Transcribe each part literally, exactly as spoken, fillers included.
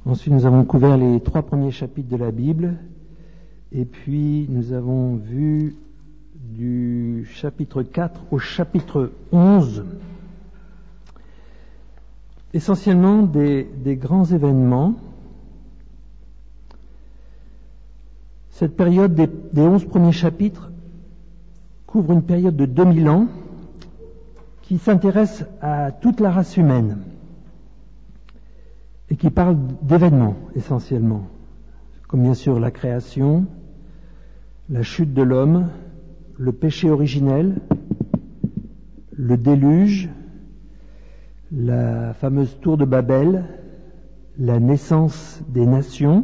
Ensuite, nous avons couvert les trois premiers chapitres de la Bible. Et puis, nous avons vu du chapitre quatre au chapitre onze, essentiellement des, des grands événements. Cette période des, des onze premiers chapitres couvre une période de deux mille ans qui s'intéresse à toute la race humaine et qui parle d'événements essentiellement, comme bien sûr la création, la chute de l'homme, le péché originel, le déluge, la fameuse tour de Babel, la naissance des nations.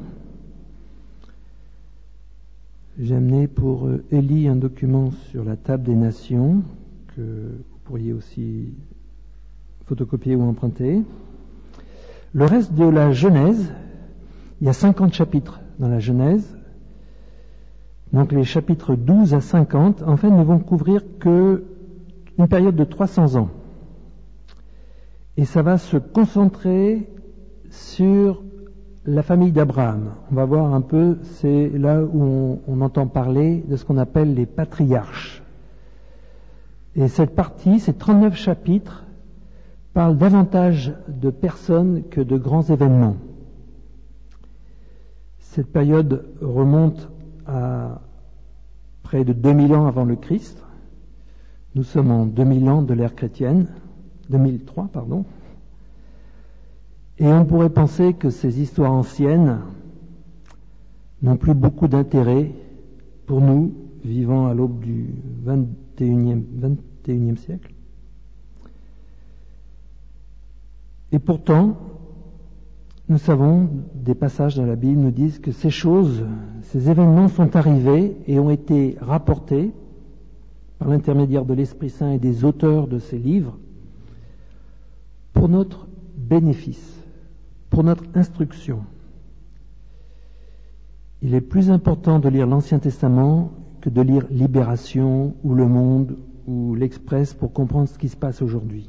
J'ai amené pour Élie un document sur la table des nations que vous pourriez aussi photocopier ou emprunter. Le reste de la Genèse, il y a cinquante chapitres dans la Genèse. Donc les chapitres douze à cinquante, en fait, ne vont couvrir que une période de trois cents ans. Et ça va se concentrer sur la famille d'Abraham. On va voir un peu, c'est là où on, on entend parler de ce qu'on appelle les patriarches. Et cette partie, ces trente-neuf chapitres, parle davantage de personnes que de grands événements. Cette période remonte à près de deux mille ans avant le Christ. Nous sommes en deux mille ans de l'ère chrétienne, deux mille trois, pardon. Et on pourrait penser que ces histoires anciennes n'ont plus beaucoup d'intérêt pour nous, vivant à l'aube du vingt et unième siècle. Et pourtant, nous savons, des passages dans la Bible nous disent que ces choses, ces événements sont arrivés et ont été rapportés par l'intermédiaire de l'Esprit Saint et des auteurs de ces livres pour notre bénéfice, pour notre instruction. Il est plus important de lire l'Ancien Testament que de lire Libération ou Le Monde ou l'Express pour comprendre ce qui se passe aujourd'hui.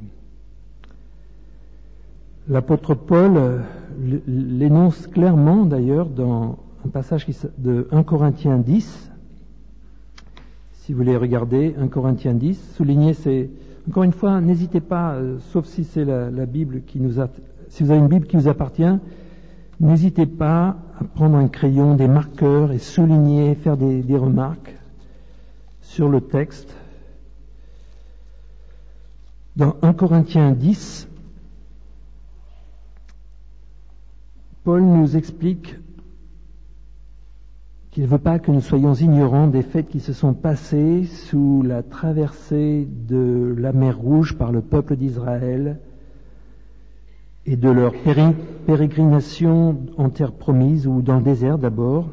L'apôtre Paul l'énonce clairement d'ailleurs dans un passage de un Corinthiens dix. Si vous voulez regarder un Corinthiens dix, soulignez, c'est encore une fois, n'hésitez pas, euh, sauf si c'est la, la Bible qui nous a, si vous avez une Bible qui vous appartient, n'hésitez pas à prendre un crayon, des marqueurs et souligner, faire des, des remarques sur le texte. Dans un Corinthiens dix, Paul nous explique qu'il ne veut pas que nous soyons ignorants des faits qui se sont passés sous la traversée de la mer Rouge par le peuple d'Israël et de leur péri- pérégrination en terre promise ou dans le désert d'abord.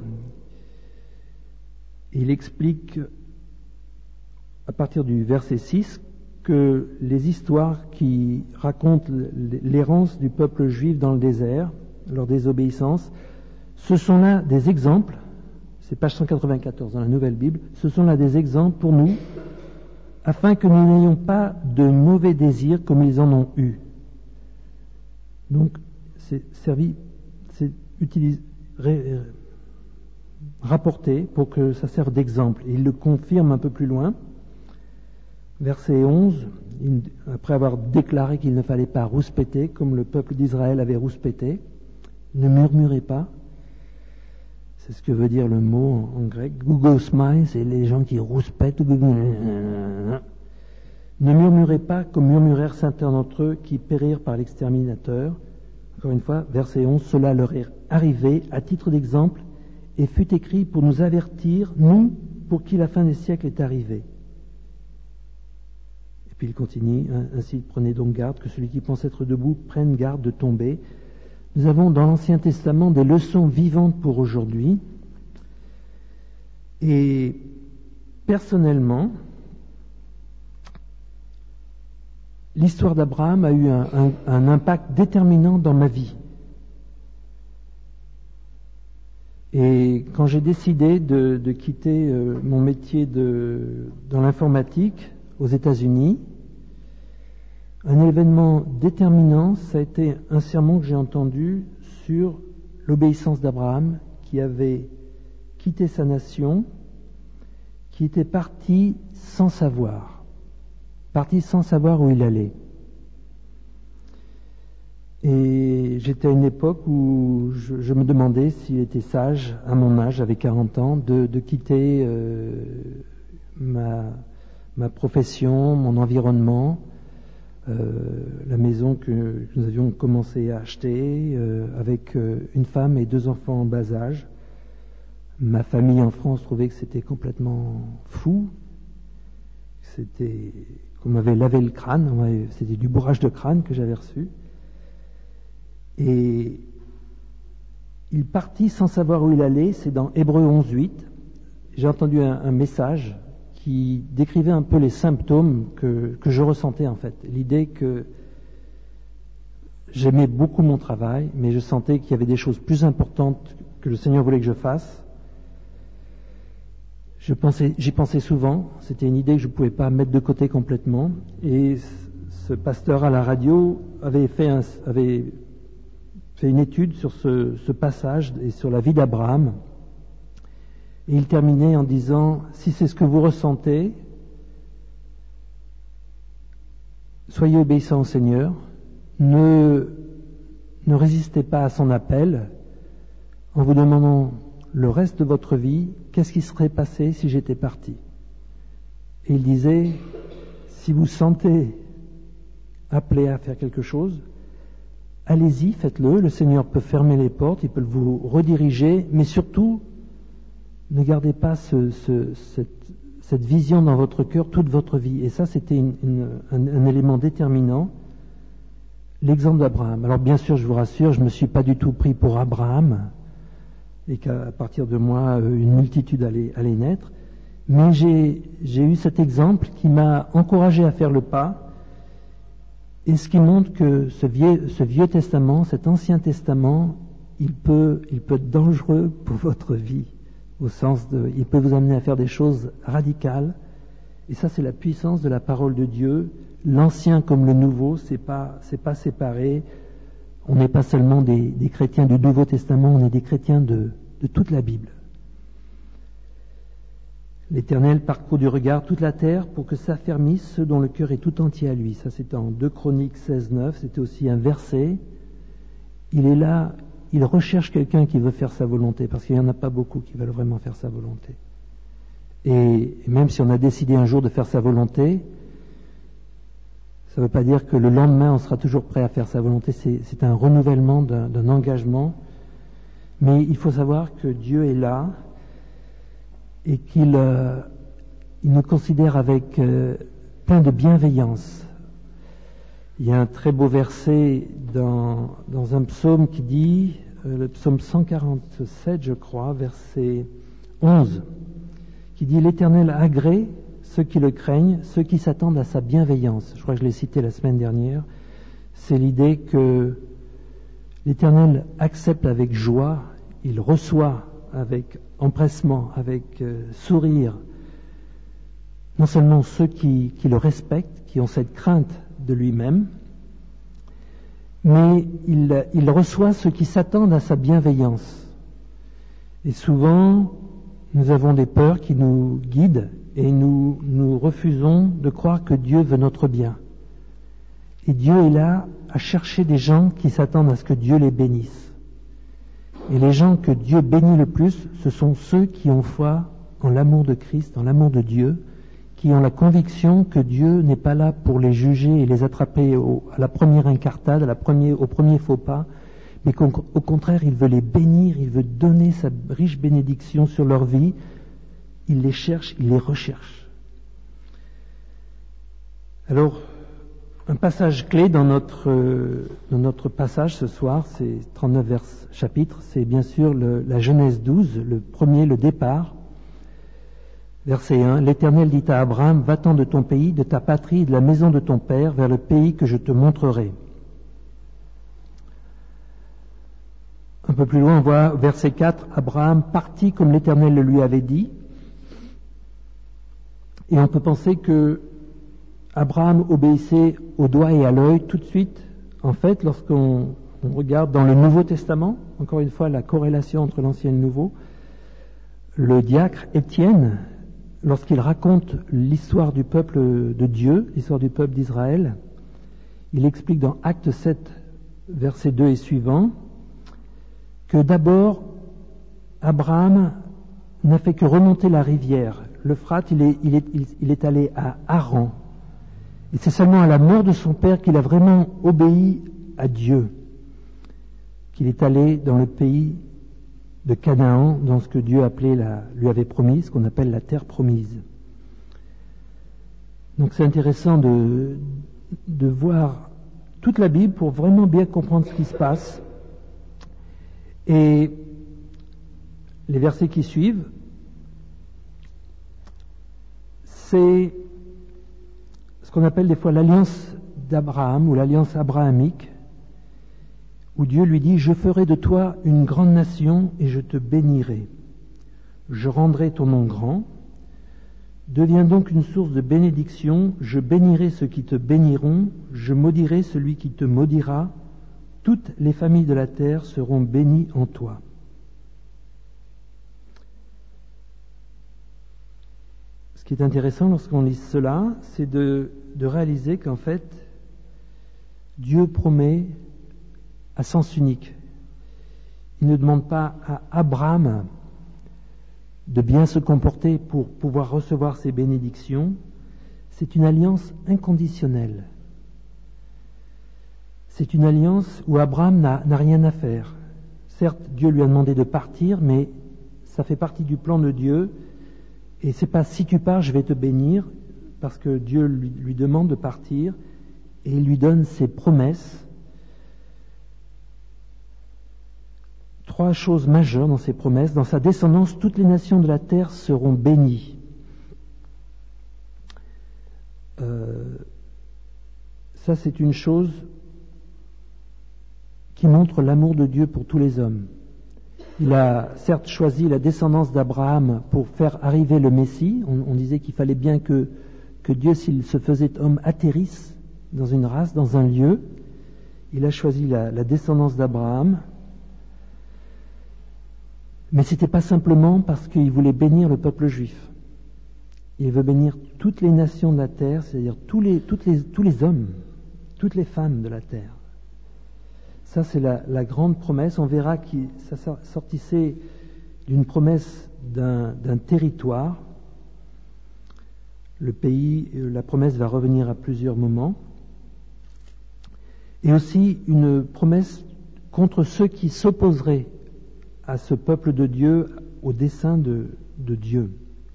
Il explique à partir du verset six que les histoires qui racontent l'errance du peuple juif dans le désert, leur désobéissance, ce sont là des exemples, c'est page cent quatre-vingt-quatorze dans la Nouvelle Bible, ce sont là des exemples pour nous, afin que nous n'ayons pas de mauvais désirs comme ils en ont eu. Donc, c'est servi, c'est utilisé, ré, rapporté pour que ça serve d'exemple. Et il le confirme un peu plus loin. Verset onze, après avoir déclaré qu'il ne fallait pas rouspéter, comme le peuple d'Israël avait rouspété, ne murmurez pas. C'est ce que veut dire le mot en, en grec. Gougosmai, c'est les gens qui rouspètent. Ne murmurez pas comme murmurèrent certains d'entre eux qui périrent par l'exterminateur. Encore une fois, verset onze, cela leur est arrivé à titre d'exemple et fut écrit pour nous avertir, nous, pour qui la fin des siècles est arrivée. Et puis il continue, ainsi prenez donc garde que celui qui pense être debout prenne garde de tomber. Nous avons dans l'Ancien Testament des leçons vivantes pour aujourd'hui. Et personnellement, l'histoire d'Abraham a eu un, un, un impact déterminant dans ma vie. Et quand j'ai décidé de, de quitter euh, mon métier de, dans l'informatique aux États-Unis, un événement déterminant, ça a été un sermon que j'ai entendu sur l'obéissance d'Abraham qui avait quitté sa nation, qui était parti sans savoir, parti sans savoir où il allait. Et j'étais à une époque où je, je me demandais s'il était sage, à mon âge, j'avais quarante ans, de, de quitter euh, ma, ma profession, mon environnement, euh, la maison que nous avions commencé à acheter, euh, avec euh, une femme et deux enfants en bas âge. Ma famille en France trouvait que c'était complètement fou, c'était qu'on m'avait lavé le crâne, m'avait, c'était du bourrage de crâne que j'avais reçu. Et il partit sans savoir où il allait, c'est dans Hébreux onze huit. J'ai entendu un, un message qui décrivait un peu les symptômes que, que je ressentais en fait. L'idée que j'aimais beaucoup mon travail, mais je sentais qu'il y avait des choses plus importantes que le Seigneur voulait que je fasse. Je pensais, j'y pensais souvent, c'était une idée que je ne pouvais pas mettre de côté complètement. Et ce pasteur à la radio avait fait, un, avait fait une étude sur ce, ce passage et sur la vie d'Abraham. Et il terminait en disant, si c'est ce que vous ressentez, soyez obéissants au Seigneur, ne, ne résistez pas à son appel en vous demandant le reste de votre vie, qu'est-ce qui serait passé si j'étais parti? Et il disait, si vous sentez appelé à faire quelque chose, allez-y, faites-le. Le Seigneur peut fermer les portes, il peut vous rediriger, mais surtout, ne gardez pas ce, ce, cette, cette vision dans votre cœur toute votre vie. Et ça, c'était une, une, un, un élément déterminant. L'exemple d'Abraham. Alors bien sûr, je vous rassure, je ne me suis pas du tout pris pour Abraham, et qu'à partir de moi, une multitude allait, allait naître. Mais j'ai, j'ai eu cet exemple qui m'a encouragé à faire le pas, et ce qui montre que ce vieux, ce vieux testament, cet ancien testament, il peut, il peut être dangereux pour votre vie, au sens de, il peut vous amener à faire des choses radicales, et ça c'est la puissance de la parole de Dieu. L'ancien comme le nouveau, c'est pas, c'est pas séparé. On n'est pas seulement des, des chrétiens du Nouveau Testament, on est des chrétiens de, de toute la Bible. L'Éternel parcourt du regard toute la terre pour que s'affermisse ceux dont le cœur est tout entier à lui. Ça, c'était en deux Chroniques seize neuf, c'était aussi un verset. Il est là, il recherche quelqu'un qui veut faire sa volonté, parce qu'il n'y en a pas beaucoup qui veulent vraiment faire sa volonté. Et même si on a décidé un jour de faire sa volonté, ça ne veut pas dire que le lendemain on sera toujours prêt à faire sa volonté, c'est, c'est un renouvellement d'un, d'un engagement. Mais il faut savoir que Dieu est là et qu'il euh, il nous considère avec euh, plein de bienveillance. Il y a un très beau verset dans, dans un psaume qui dit, euh, le psaume cent quarante-sept je crois, verset onze, qui dit « L'Éternel agrée ceux qui le craignent, ceux qui s'attendent à sa bienveillance. » Je crois que je l'ai cité la semaine dernière. C'est l'idée que l'Éternel accepte avec joie, il reçoit avec empressement, avec euh, sourire, non seulement ceux qui, qui le respectent, qui ont cette crainte de lui-même, mais il, il reçoit ceux qui s'attendent à sa bienveillance. Et souvent, nous avons des peurs qui nous guident, et nous, nous refusons de croire que Dieu veut notre bien. Et Dieu est là à chercher des gens qui s'attendent à ce que Dieu les bénisse. Et les gens que Dieu bénit le plus, ce sont ceux qui ont foi en l'amour de Christ, en l'amour de Dieu, qui ont la conviction que Dieu n'est pas là pour les juger et les attraper au, à la première incartade, à la première, au premier faux pas, mais qu'au au contraire, il veut les bénir, il veut donner sa riche bénédiction sur leur vie. Il les cherche, il les recherche. Alors, un passage clé dans notre, euh, dans notre passage ce soir, c'est trente-neuf vers, chapitres, c'est bien sûr le, la Genèse douze, le premier, le départ. Verset un, l'Éternel dit à Abraham, va-t'en de ton pays, de ta patrie, de la maison de ton père, vers le pays que je te montrerai. Un peu plus loin, on voit verset quatre, Abraham partit comme l'Éternel le lui avait dit. Et on peut penser que Abraham obéissait au doigt et à l'œil tout de suite. En fait, lorsqu'on on regarde dans le Nouveau Testament, encore une fois la corrélation entre l'Ancien et le Nouveau, le diacre Étienne, lorsqu'il raconte l'histoire du peuple de Dieu, l'histoire du peuple d'Israël, il explique dans Acte sept, versets deux et suivants, que d'abord, Abraham n'a fait que remonter la rivière. L'Euphrate, il est, il, est, il, il est allé à Haran. Et c'est seulement à la mort de son père qu'il a vraiment obéi à Dieu, qu'il est allé dans le pays de Canaan, dans ce que Dieu appelait la, lui avait promis, ce qu'on appelle la terre promise. Donc c'est intéressant de, de voir toute la Bible pour vraiment bien comprendre ce qui se passe. Et les versets qui suivent, c'est ce qu'on appelle des fois l'alliance d'Abraham ou l'alliance abrahamique, où Dieu lui dit « Je ferai de toi une grande nation et je te bénirai. Je rendrai ton nom grand. Deviens donc une source de bénédiction. Je bénirai ceux qui te béniront. Je maudirai celui qui te maudira. Toutes les familles de la terre seront bénies en toi. » Ce qui est intéressant lorsqu'on lit cela, c'est de, de réaliser qu'en fait, Dieu promet à sens unique. Il ne demande pas à Abraham de bien se comporter pour pouvoir recevoir ses bénédictions. C'est une alliance inconditionnelle. C'est une alliance où Abraham n'a, n'a rien à faire. Certes, Dieu lui a demandé de partir, mais ça fait partie du plan de Dieu. Et c'est pas si tu pars, je vais te bénir, parce que Dieu lui, lui demande de partir et il lui donne ses promesses. Trois choses majeures dans ses promesses. Dans sa descendance, toutes les nations de la terre seront bénies. Euh, ça, c'est une chose qui montre l'amour de Dieu pour tous les hommes. Il a certes choisi la descendance d'Abraham pour faire arriver le Messie. On, on disait qu'il fallait bien que, que Dieu, s'il se faisait homme, atterrisse dans une race, dans un lieu. Il a choisi la, la descendance d'Abraham. Mais ce n'était pas simplement parce qu'il voulait bénir le peuple juif. Il veut bénir toutes les nations de la terre, c'est-à-dire tous les, toutes les, tous les hommes, toutes les femmes de la terre. Ça, c'est la, la grande promesse. On verra que ça sortissait d'une promesse d'un, d'un territoire. Le pays, la promesse va revenir à plusieurs moments. Et aussi une promesse contre ceux qui s'opposeraient à ce peuple de Dieu, au dessein de, de Dieu.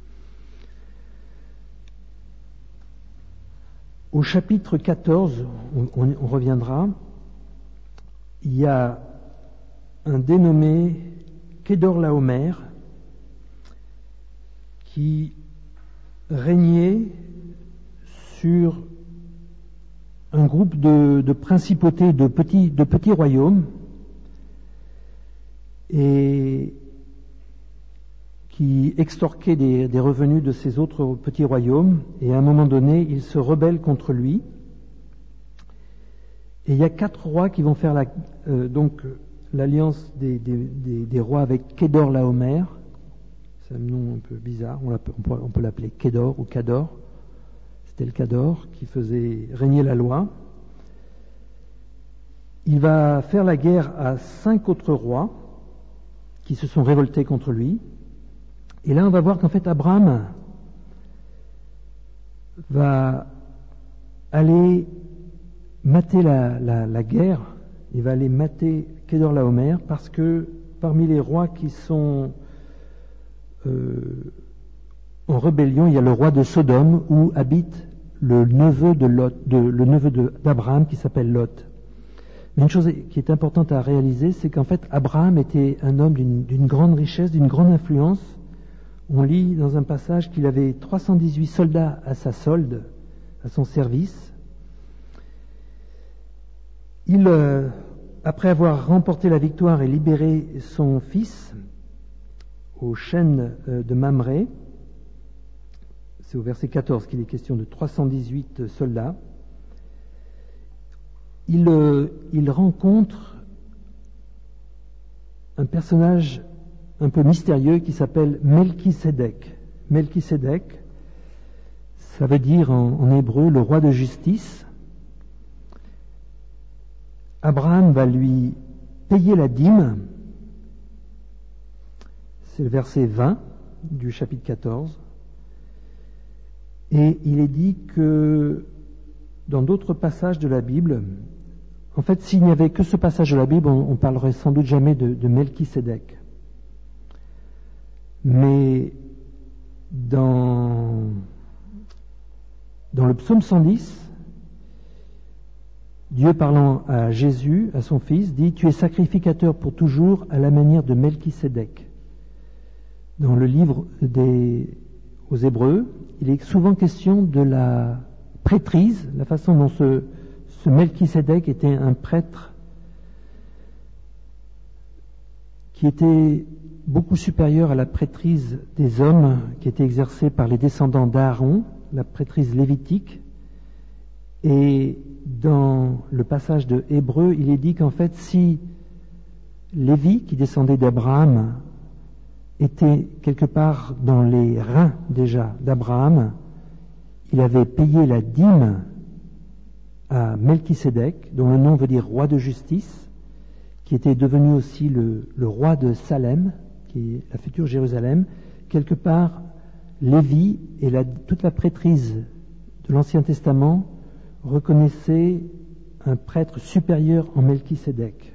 Au chapitre quatorze, on, on, on reviendra, il y a un dénommé Kedorlaomer qui régnait sur un groupe de, de principautés, de petits, de petits royaumes, et qui extorquait des, des revenus de ces autres petits royaumes, et à un moment donné, il se rebelle contre lui. Et il y a quatre rois qui vont faire la, euh, donc l'alliance des, des, des, des rois avec Kedorlaomer. C'est un nom un peu bizarre, on, on peut, on peut l'appeler Kedor ou Kador. C'était le Kador qui faisait régner la loi. Il va faire la guerre à cinq autres rois qui se sont révoltés contre lui. Et là, on va voir qu'en fait, Abraham va aller mater la, la, la guerre. Il va aller mater Kedorlaomer parce que parmi les rois qui sont euh, en rébellion, il y a le roi de Sodome où habite le neveu de Lot, de, le neveu de, d'Abraham qui s'appelle Lot. Mais une chose qui est importante à réaliser, c'est qu'en fait, Abraham était un homme d'une, d'une grande richesse, d'une grande influence. On lit dans un passage qu'il avait trois cent dix-huit soldats à sa solde, à son service. Il, euh, après avoir remporté la victoire et libéré son fils aux chaînes euh, de Mamré, c'est au verset quatorze qu'il est question de trois cent dix-huit soldats, Il, euh, il rencontre un personnage un peu mystérieux qui s'appelle Melchisédek. Melchisédek, ça veut dire en, en hébreu le roi de justice. Abraham va lui payer la dîme. C'est le verset vingt du chapitre quatorze. Et il est dit que dans d'autres passages de la Bible, en fait, s'il n'y avait que ce passage de la Bible, on, on parlerait sans doute jamais de, de Melchisédek. Mais dans, dans le psaume cent dix, Dieu parlant à Jésus, à son fils, dit « Tu es sacrificateur pour toujours à la manière de Melchisédek ». Dans le livre des, aux Hébreux, il est souvent question de la prêtrise, la façon dont ce, ce Melchisédek était un prêtre qui était beaucoup supérieur à la prêtrise des hommes qui était exercée par les descendants d'Aaron, la prêtrise lévitique. Et dans le passage de Hébreux, il est dit qu'en fait, si Lévi, qui descendait d'Abraham, était quelque part dans les reins déjà d'Abraham, il avait payé la dîme à Melchisédek, dont le nom veut dire roi de justice, qui était devenu aussi le, le roi de Salem, qui est la future Jérusalem. Quelque part, Lévi et la, toute la prêtrise de l'Ancien Testament reconnaissaient un prêtre supérieur en Melchisédek.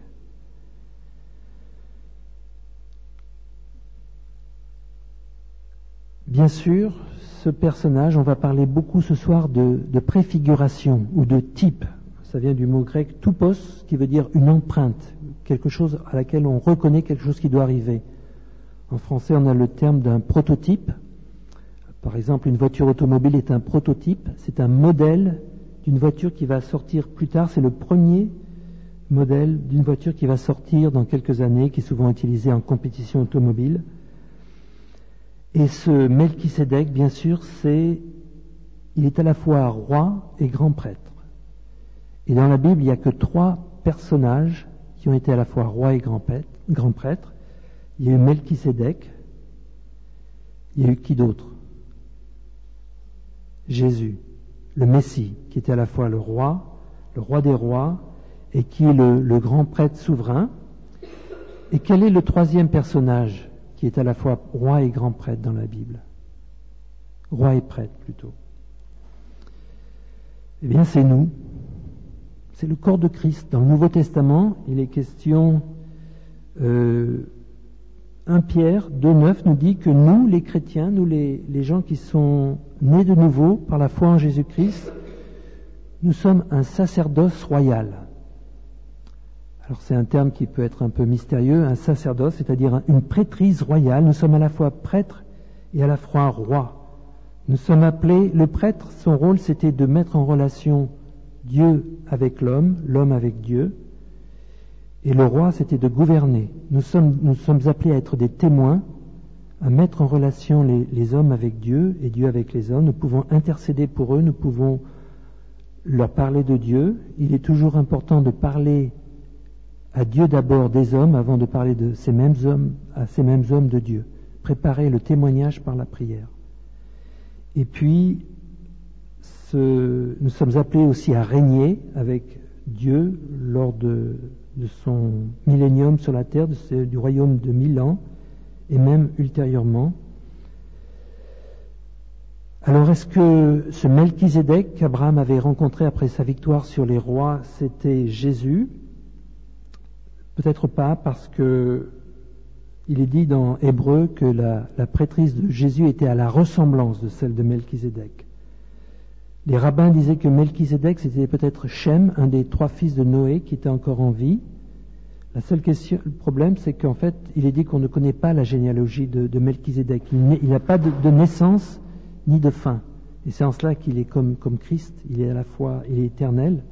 Bien sûr, ce personnage, on va parler beaucoup ce soir de, de préfiguration ou de type. Ça vient du mot grec toupos, qui veut dire une empreinte, quelque chose à laquelle on reconnaît quelque chose qui doit arriver. En français, on a le terme d'un prototype. Par exemple, une voiture automobile est un prototype, c'est un modèle d'une voiture qui va sortir plus tard. C'est le premier modèle d'une voiture qui va sortir dans quelques années, qui est souvent utilisé en compétition automobile. Et ce Melchisédek, bien sûr, c'est, il est à la fois roi et grand prêtre. Et dans la Bible, il n'y a que trois personnages qui ont été à la fois roi et grand prêtre. Grand prêtre. Il y a eu Melchisédek. Il y a eu qui d'autre? Jésus, le Messie, qui était à la fois le roi, le roi des rois, et qui est le, le grand prêtre souverain. Et quel est le troisième personnage qui est à la fois roi et grand prêtre dans la Bible? Roi et prêtre, plutôt. Eh bien, c'est nous. C'est le corps de Christ. Dans le Nouveau Testament, il est question... Euh, un Pierre deux neuf nous dit que nous, les chrétiens, nous les, les gens qui sont nés de nouveau par la foi en Jésus-Christ, nous sommes un sacerdoce royal. Alors c'est un terme qui peut être un peu mystérieux, un sacerdoce, c'est-à-dire une prêtrise royale. Nous sommes à la fois prêtres et à la fois rois. Nous sommes appelés, le prêtre, son rôle c'était de mettre en relation Dieu avec l'homme, l'homme avec Dieu. Et le roi, c'était de gouverner. Nous sommes, nous sommes appelés à être des témoins, à mettre en relation les, les hommes avec Dieu et Dieu avec les hommes. Nous pouvons intercéder pour eux, nous pouvons leur parler de Dieu. Il est toujours important de parler à Dieu d'abord des hommes avant de parler de ces mêmes hommes, à ces mêmes hommes de Dieu. Préparer le témoignage par la prière. Et puis, ce, nous sommes appelés aussi à régner avec Dieu lors de... de son millénium sur la terre, de ce, du royaume de mille ans, et même ultérieurement. Alors, est-ce que ce Melchisédek qu'Abraham avait rencontré après sa victoire sur les rois, c'était Jésus? Peut-être pas, parce que il est dit dans Hébreu que la, la prêtrise de Jésus était à la ressemblance de celle de Melchisédek. Les rabbins disaient que Melchisédek, c'était peut-être Shem, un des trois fils de Noé qui était encore en vie. La seule question, le problème, c'est qu'en fait, il est dit qu'on ne connaît pas la généalogie de, de Melchisédek. Il n'a pas de, de naissance ni de fin. Et c'est en cela qu'il est comme, comme Christ. Il est à la fois, il est éternel.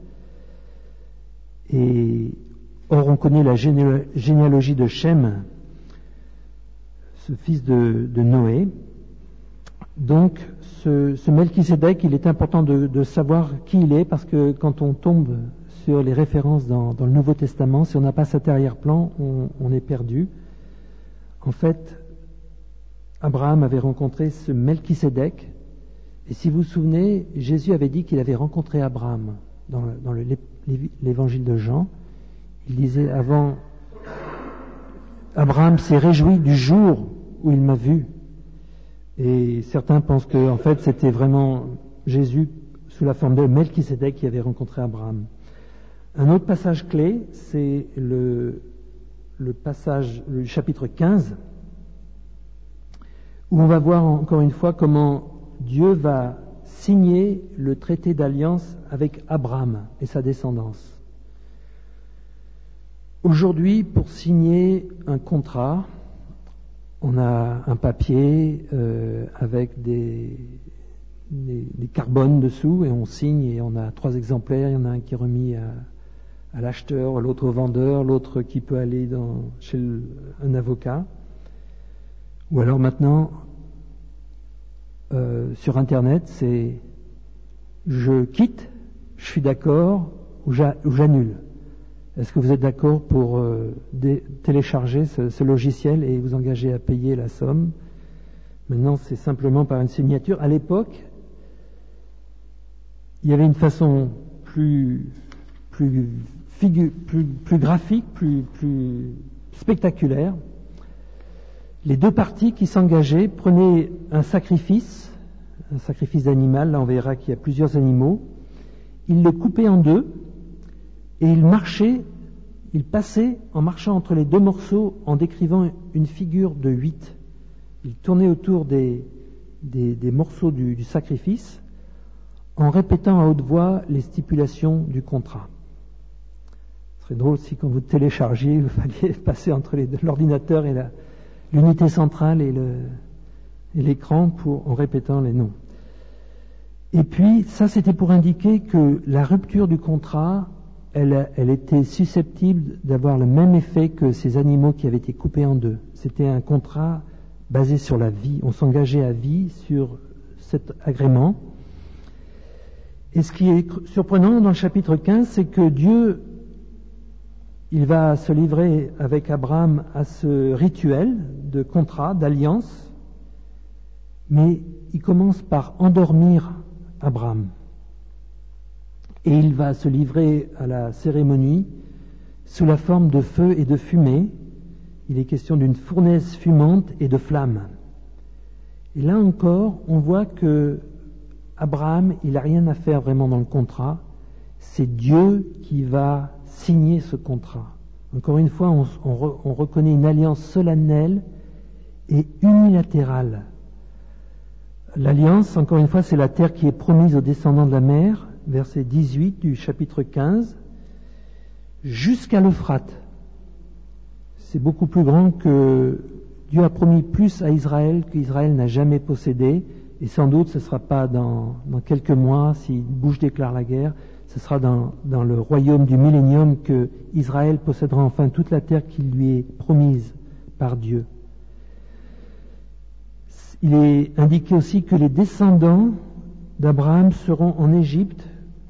Et or, on connaît la géné- généalogie de Shem, ce fils de, de Noé. Donc, ce, ce Melchisédek, il est important de, de savoir qui il est, parce que quand on tombe sur les références dans, dans le Nouveau Testament. Si on n'a pas cet arrière-plan, on, on est perdu. En fait, Abraham avait rencontré ce Melchisédek, et si vous vous souvenez, Jésus avait dit qu'il avait rencontré Abraham dans, le, dans le, l'évangile de Jean. Il disait avant, Abraham s'est réjoui du jour où il m'a vu. Et certains pensent que, en fait, c'était vraiment Jésus sous la forme de Melchisédek qui avait rencontré Abraham. Un autre passage clé, c'est le, le passage, le chapitre quinze, où on va voir encore une fois comment Dieu va signer le traité d'alliance avec Abraham et sa descendance. Aujourd'hui, pour signer un contrat, on a un papier euh, avec des, des, des carbones dessous et on signe et on a trois exemplaires. Il y en a un qui est remis à, à l'acheteur, l'autre au vendeur, l'autre qui peut aller dans, chez le, un avocat. Ou alors maintenant, euh, sur Internet, c'est je quitte, je suis d'accord ou, j'a, ou j'annule. Est-ce que vous êtes d'accord pour euh, dé- télécharger ce, ce logiciel et vous engager à payer la somme? Maintenant, c'est simplement par une signature. À l'époque, il y avait une façon plus, plus, figu- plus, plus graphique, plus, plus spectaculaire. Les deux parties qui s'engageaient prenaient un sacrifice, un sacrifice d'animal. Là, on verra qu'il y a plusieurs animaux. Ils le coupaient en deux. Et il marchait, il passait en marchant entre les deux morceaux en décrivant une figure de huit. Il tournait autour des, des, des morceaux du, du sacrifice en répétant à haute voix les stipulations du contrat. Ce serait drôle si quand vous téléchargiez, vous falliez passer entre les deux, l'ordinateur et la, l'unité centrale et, le, et l'écran pour, en répétant les noms. Et puis, ça c'était pour indiquer que la rupture du contrat Elle, elle était susceptible d'avoir le même effet que ces animaux qui avaient été coupés en deux. C'était un contrat basé sur la vie. On s'engageait à vie sur cet agrément. Et ce qui est surprenant dans le chapitre quinze, c'est que Dieu, il va se livrer avec Abraham à ce rituel de contrat, d'alliance, mais il commence par endormir Abraham. Et il va se livrer à la cérémonie sous la forme de feu et de fumée. Il est question d'une fournaise fumante et de flammes. Et là encore, on voit que Abraham, il n'a rien à faire vraiment dans le contrat. C'est Dieu qui va signer ce contrat. Encore une fois, on, on, re, on reconnaît une alliance solennelle et unilatérale. L'alliance, encore une fois, c'est la terre qui est promise aux descendants de la mer, verset dix-huit du chapitre quinze, jusqu'à l'Euphrate. C'est beaucoup plus grand que Dieu a promis plus à Israël qu'Israël n'a jamais possédé, et sans doute ce ne sera pas dans, dans quelques mois, si Bush déclare la guerre, ce sera dans, dans le royaume du millénium que Israël possédera enfin toute la terre qui lui est promise par Dieu. Il est indiqué aussi que les descendants d'Abraham seront en Égypte,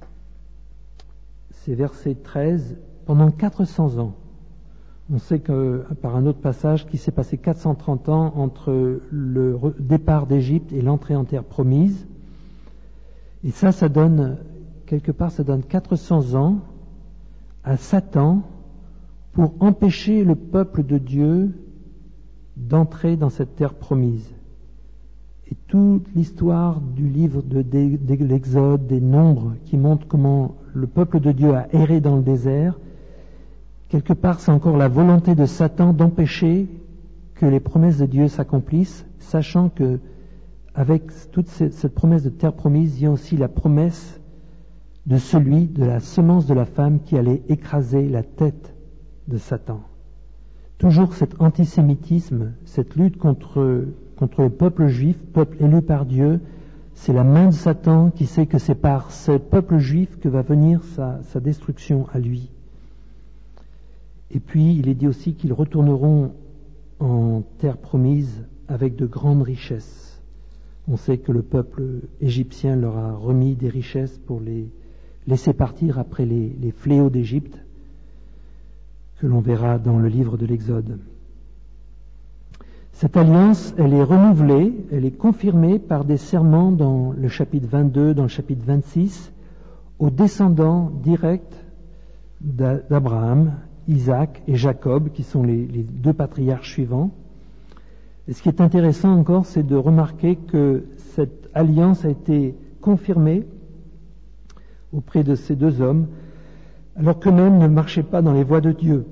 c'est verset treize, pendant quatre cents ans. On sait que, par un autre passage, qu'il s'est passé quatre cent trente ans entre le départ d'Égypte et l'entrée en terre promise. Et ça, ça donne, quelque part, ça donne quatre cents ans à Satan pour empêcher le peuple de Dieu d'entrer dans cette terre promise. Et toute l'histoire du livre de, de, de l'Exode, des Nombres, qui montre comment le peuple de Dieu a erré dans le désert, quelque part c'est encore la volonté de Satan d'empêcher que les promesses de Dieu s'accomplissent, sachant que avec toute cette promesse de terre promise, il y a aussi la promesse de celui, de la semence de la femme qui allait écraser la tête de Satan. Toujours cet antisémitisme, cette lutte contre contre le peuple juif, peuple élu par Dieu, c'est la main de Satan qui sait que c'est par ce peuple juif que va venir sa, sa destruction à lui. Et puis, il est dit aussi qu'ils retourneront en terre promise avec de grandes richesses. On sait que le peuple égyptien leur a remis des richesses pour les, laissé partir après les, les fléaux d'Égypte, que l'on verra dans le livre de l'Exode. Cette alliance, elle est renouvelée, elle est confirmée par des serments dans le chapitre vingt-deux, dans le chapitre vingt-six, aux descendants directs d'Abraham, Isaac et Jacob, qui sont les, les deux patriarches suivants. Et ce qui est intéressant encore, c'est de remarquer que cette alliance a été confirmée auprès de ces deux hommes, alors qu'eux-mêmes ne marchaient pas dans les voies de Dieu.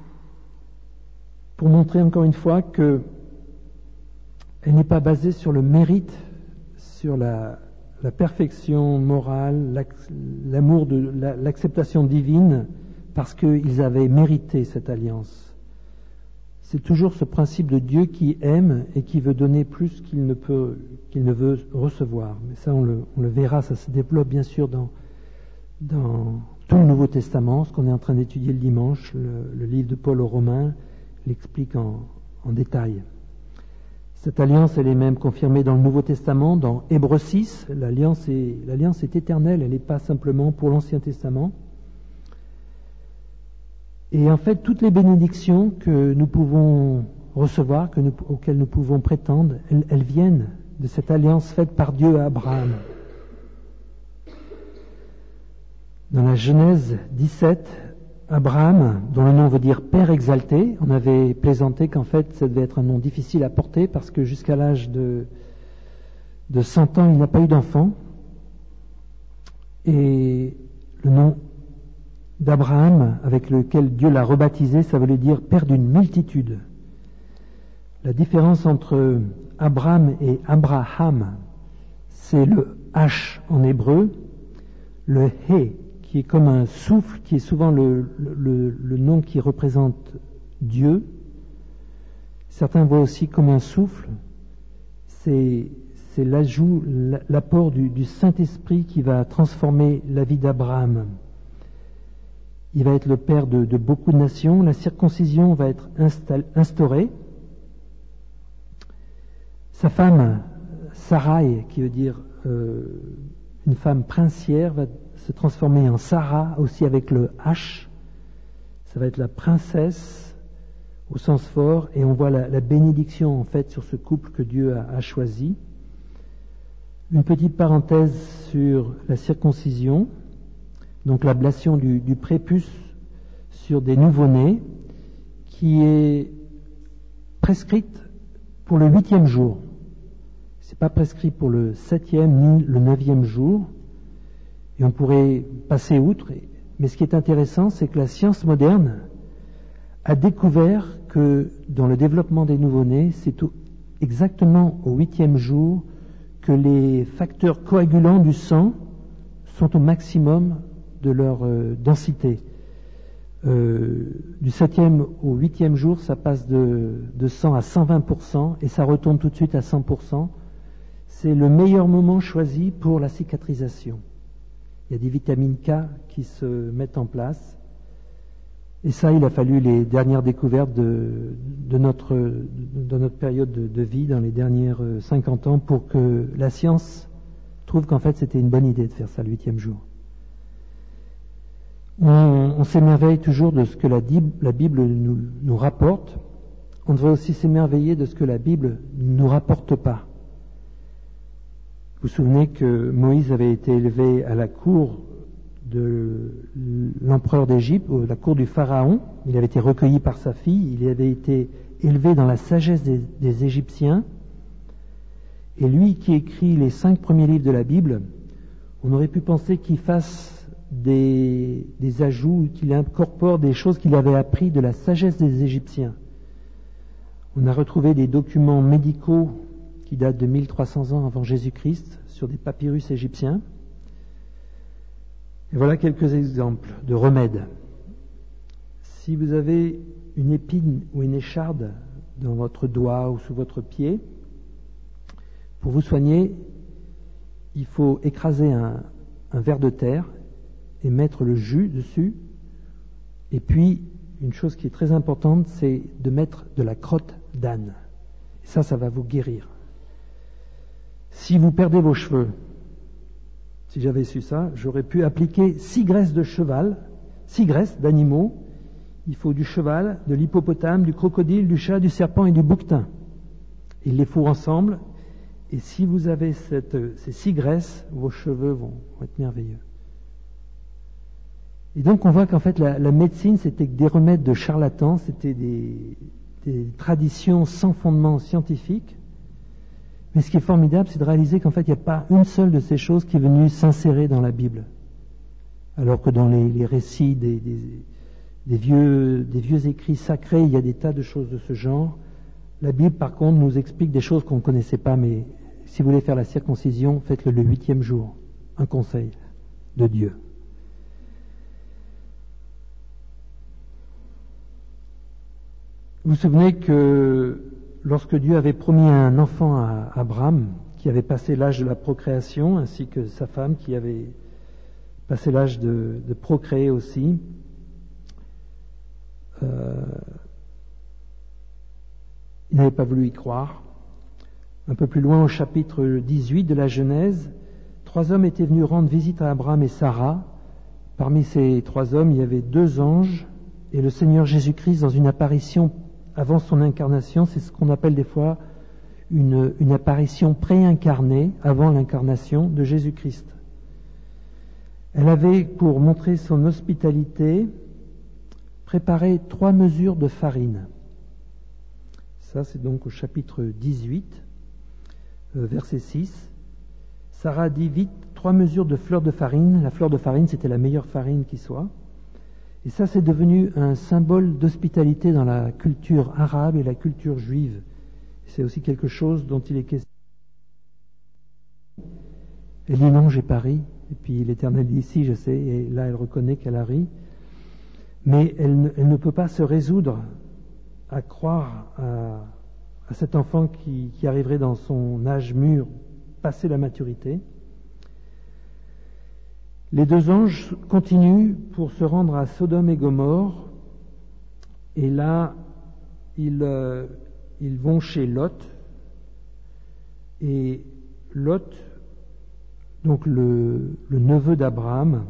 Pour montrer encore une fois que elle n'est pas basée sur le mérite, sur la, la perfection morale, l'amour de l'acceptation divine, parce qu'ils avaient mérité cette alliance. C'est toujours ce principe de Dieu qui aime et qui veut donner plus qu'il ne peut, qu'il ne veut recevoir. Mais ça, on le, on le verra, ça se développe bien sûr dans, dans tout le Nouveau Testament, ce qu'on est en train d'étudier le dimanche. Le, le livre de Paul aux Romains l'explique en, en détail. Cette alliance, elle est même confirmée dans le Nouveau Testament, dans Hébreux six. L'alliance est, l'alliance est éternelle, elle n'est pas simplement pour l'Ancien Testament. Et en fait, toutes les bénédictions que nous pouvons recevoir, que nous, auxquelles nous pouvons prétendre, elles, elles viennent de cette alliance faite par Dieu à Abraham. Dans la Genèse dix-sept, Abraham, dont le nom veut dire Père exalté, on avait plaisanté qu'en fait ça devait être un nom difficile à porter parce que jusqu'à l'âge de, de cent ans, il n'a pas eu d'enfant. Et le nom d'Abraham, avec lequel Dieu l'a rebaptisé, ça voulait dire Père d'une multitude. La différence entre Abraham et Abraham, c'est le H en hébreu, le He, qui est comme un souffle, qui est souvent le, le, le nom qui représente Dieu. Certains voient aussi comme un souffle. C'est, c'est l'ajout, l'apport du, du Saint-Esprit qui va transformer la vie d'Abraham. Il va être le père de, de beaucoup de nations. La circoncision va être install, instaurée. Sa femme, Sarai, qui veut dire euh, une femme princière, va se transformer en Sarah, aussi avec le H. Ça va être la princesse au sens fort, et on voit la, la bénédiction en fait sur ce couple que Dieu a, a choisi. Une petite parenthèse sur la circoncision, donc l'ablation du, du prépuce sur des nouveau-nés, qui est prescrite pour le huitième jour. C'est pas prescrit pour le septième ni le neuvième jour. Et on pourrait passer outre, mais ce qui est intéressant, c'est que la science moderne a découvert que dans le développement des nouveau-nés, c'est au, exactement au huitième jour que les facteurs coagulants du sang sont au maximum de leur euh, densité. Euh, du septième au huitième jour, ça passe de, de cent à cent vingt pour cent et ça retombe tout de suite à cent pour cent. C'est le meilleur moment choisi pour la cicatrisation. Il y a des vitamines K qui se mettent en place. Et ça, il a fallu les dernières découvertes de, de, notre, de notre période de, de vie, dans les dernières cinquante ans, pour que la science trouve qu'en fait c'était une bonne idée de faire ça le huitième jour. On, on s'émerveille toujours de ce que la, la Bible nous, nous rapporte. On devrait aussi s'émerveiller de ce que la Bible ne nous rapporte pas. Vous vous souvenez que Moïse avait été élevé à la cour de l'empereur d'Égypte, à la cour du Pharaon. Il avait été recueilli par sa fille, il avait été élevé dans la sagesse des, des Égyptiens. Et lui qui écrit les cinq premiers livres de la Bible, on aurait pu penser qu'il fasse des, des ajouts, qu'il incorpore des choses qu'il avait appris de la sagesse des Égyptiens. On a retrouvé des documents médicaux qui datent de mille trois cents ans avant Jésus-Christ sur des papyrus égyptiens. Et voilà quelques exemples de remèdes. Si vous avez une épine ou une écharde dans votre doigt ou sous votre pied, pour vous soigner, il faut écraser un, un verre de terre et mettre le jus dessus. Et puis, une chose qui est très importante, c'est de mettre de la crotte d'âne. Et ça, ça va vous guérir. Si vous perdez vos cheveux, Si j'avais su ça, j'aurais pu appliquer six graisses de cheval, six graisses d'animaux. Il faut du cheval, de l'hippopotame, du crocodile, du chat, du serpent et du bouquetin. Il les fourre ensemble. Et si vous avez cette, ces six graisses, vos cheveux vont, vont être merveilleux. Et donc on voit qu'en fait la, la médecine, c'était que des remèdes de charlatans, c'était des, des traditions sans fondement scientifique. Mais ce qui est formidable, c'est de réaliser qu'en fait il n'y a pas une seule de ces choses qui est venue s'insérer dans la Bible. Alors que dans les, les récits des, des, des, vieux, des vieux écrits sacrés, il y a des tas de choses de ce genre. La Bible, par contre, nous explique des choses qu'on ne connaissait pas, mais si vous voulez faire la circoncision, faites-le le huitième jour. Un conseil de Dieu. Vous vous souvenez que lorsque Dieu avait promis un enfant à Abraham, qui avait passé l'âge de la procréation, ainsi que sa femme qui avait passé l'âge de, de procréer aussi, euh, il n'avait pas voulu y croire. Un peu plus loin, au chapitre dix-huit de la Genèse, trois hommes étaient venus rendre visite à Abraham et Sarah. Parmi ces trois hommes, il y avait deux anges et le Seigneur Jésus-Christ dans une apparition avant son incarnation. C'est ce qu'on appelle des fois une, une apparition préincarnée avant l'incarnation de Jésus-Christ. Elle avait, pour montrer son hospitalité, préparé trois mesures de farine. Ça, c'est donc au chapitre dix-huit, euh, verset six. Sarah dit vite trois mesures de fleur de farine. La fleur de farine, c'était la meilleure farine qui soit. Et ça, c'est devenu un symbole d'hospitalité dans la culture arabe et la culture juive. C'est aussi quelque chose dont il est question. Elle dit non, j'ai pas ri. Et puis l'Éternel dit si, je sais. Et là, elle reconnaît qu'elle a ri. Mais elle ne, elle ne peut pas se résoudre à croire à, à cet enfant qui, qui arriverait dans son âge mûr, passé la maturité. Les deux anges continuent pour se rendre à Sodome et Gomorrhe, et là, ils, euh, ils vont chez Lot, et Lot, donc le, le neveu d'Abraham,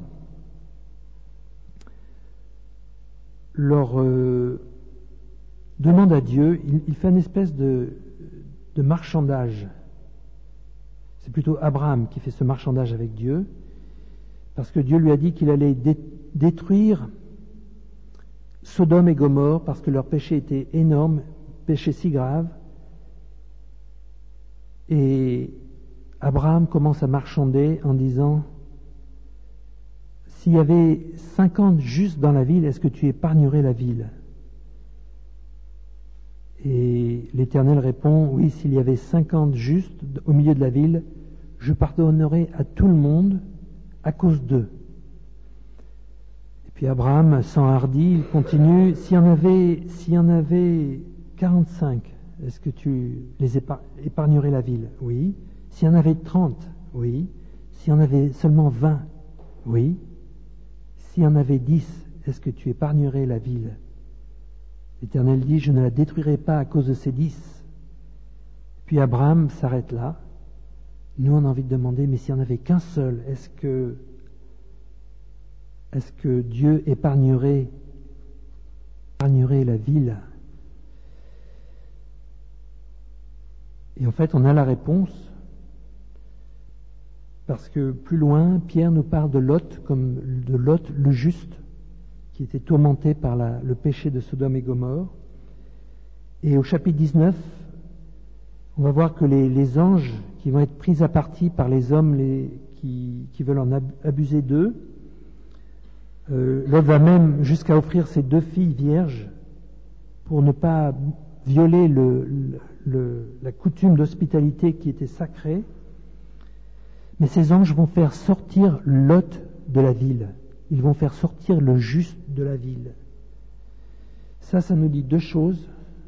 leur euh, demande à Dieu, il, il fait une espèce de, de marchandage. C'est plutôt Abraham qui fait ce marchandage avec Dieu, parce que Dieu lui a dit qu'il allait dé- détruire Sodome et Gomorrhe, parce que leur péché était énorme, péché si grave. Et Abraham commence à marchander en disant, s'il y avait cinquante justes dans la ville, est-ce que tu épargnerais la ville? Et l'Éternel répond, oui, s'il y avait cinquante justes au milieu de la ville, je pardonnerais à tout le monde à cause d'eux. Et puis Abraham s'enhardit, il continue, s'il y en avait, s'il y en avait quarante-cinq, est-ce que tu les épar- épargnerais la ville? Oui. S'il y en avait trente? Oui. S'il y en avait seulement vingt? Oui. S'il y en avait dix, est-ce que tu épargnerais la ville? L'Éternel dit, je ne la détruirai pas à cause de ces dix. Puis Abraham s'arrête là. Nous, on a envie de demander, mais s'il n'y en avait qu'un seul, est-ce que, est-ce que Dieu épargnerait, épargnerait la ville? Et en fait, on a la réponse, parce que plus loin, Pierre nous parle de Lot, comme de Lot le juste, qui était tourmenté par la, le péché de Sodome et Gomorrhe. Et au chapitre dix-neuf, on va voir que les, les anges qui vont être pris à partie par les hommes les, qui, qui veulent en ab- abuser d'eux, euh, Lot va même jusqu'à offrir ses deux filles vierges pour ne pas violer le, le, le, la coutume d'hospitalité qui était sacrée. Mais ces anges vont faire sortir Lot de la ville. Ils vont faire sortir le juste de la ville. Ça, ça nous dit deux choses.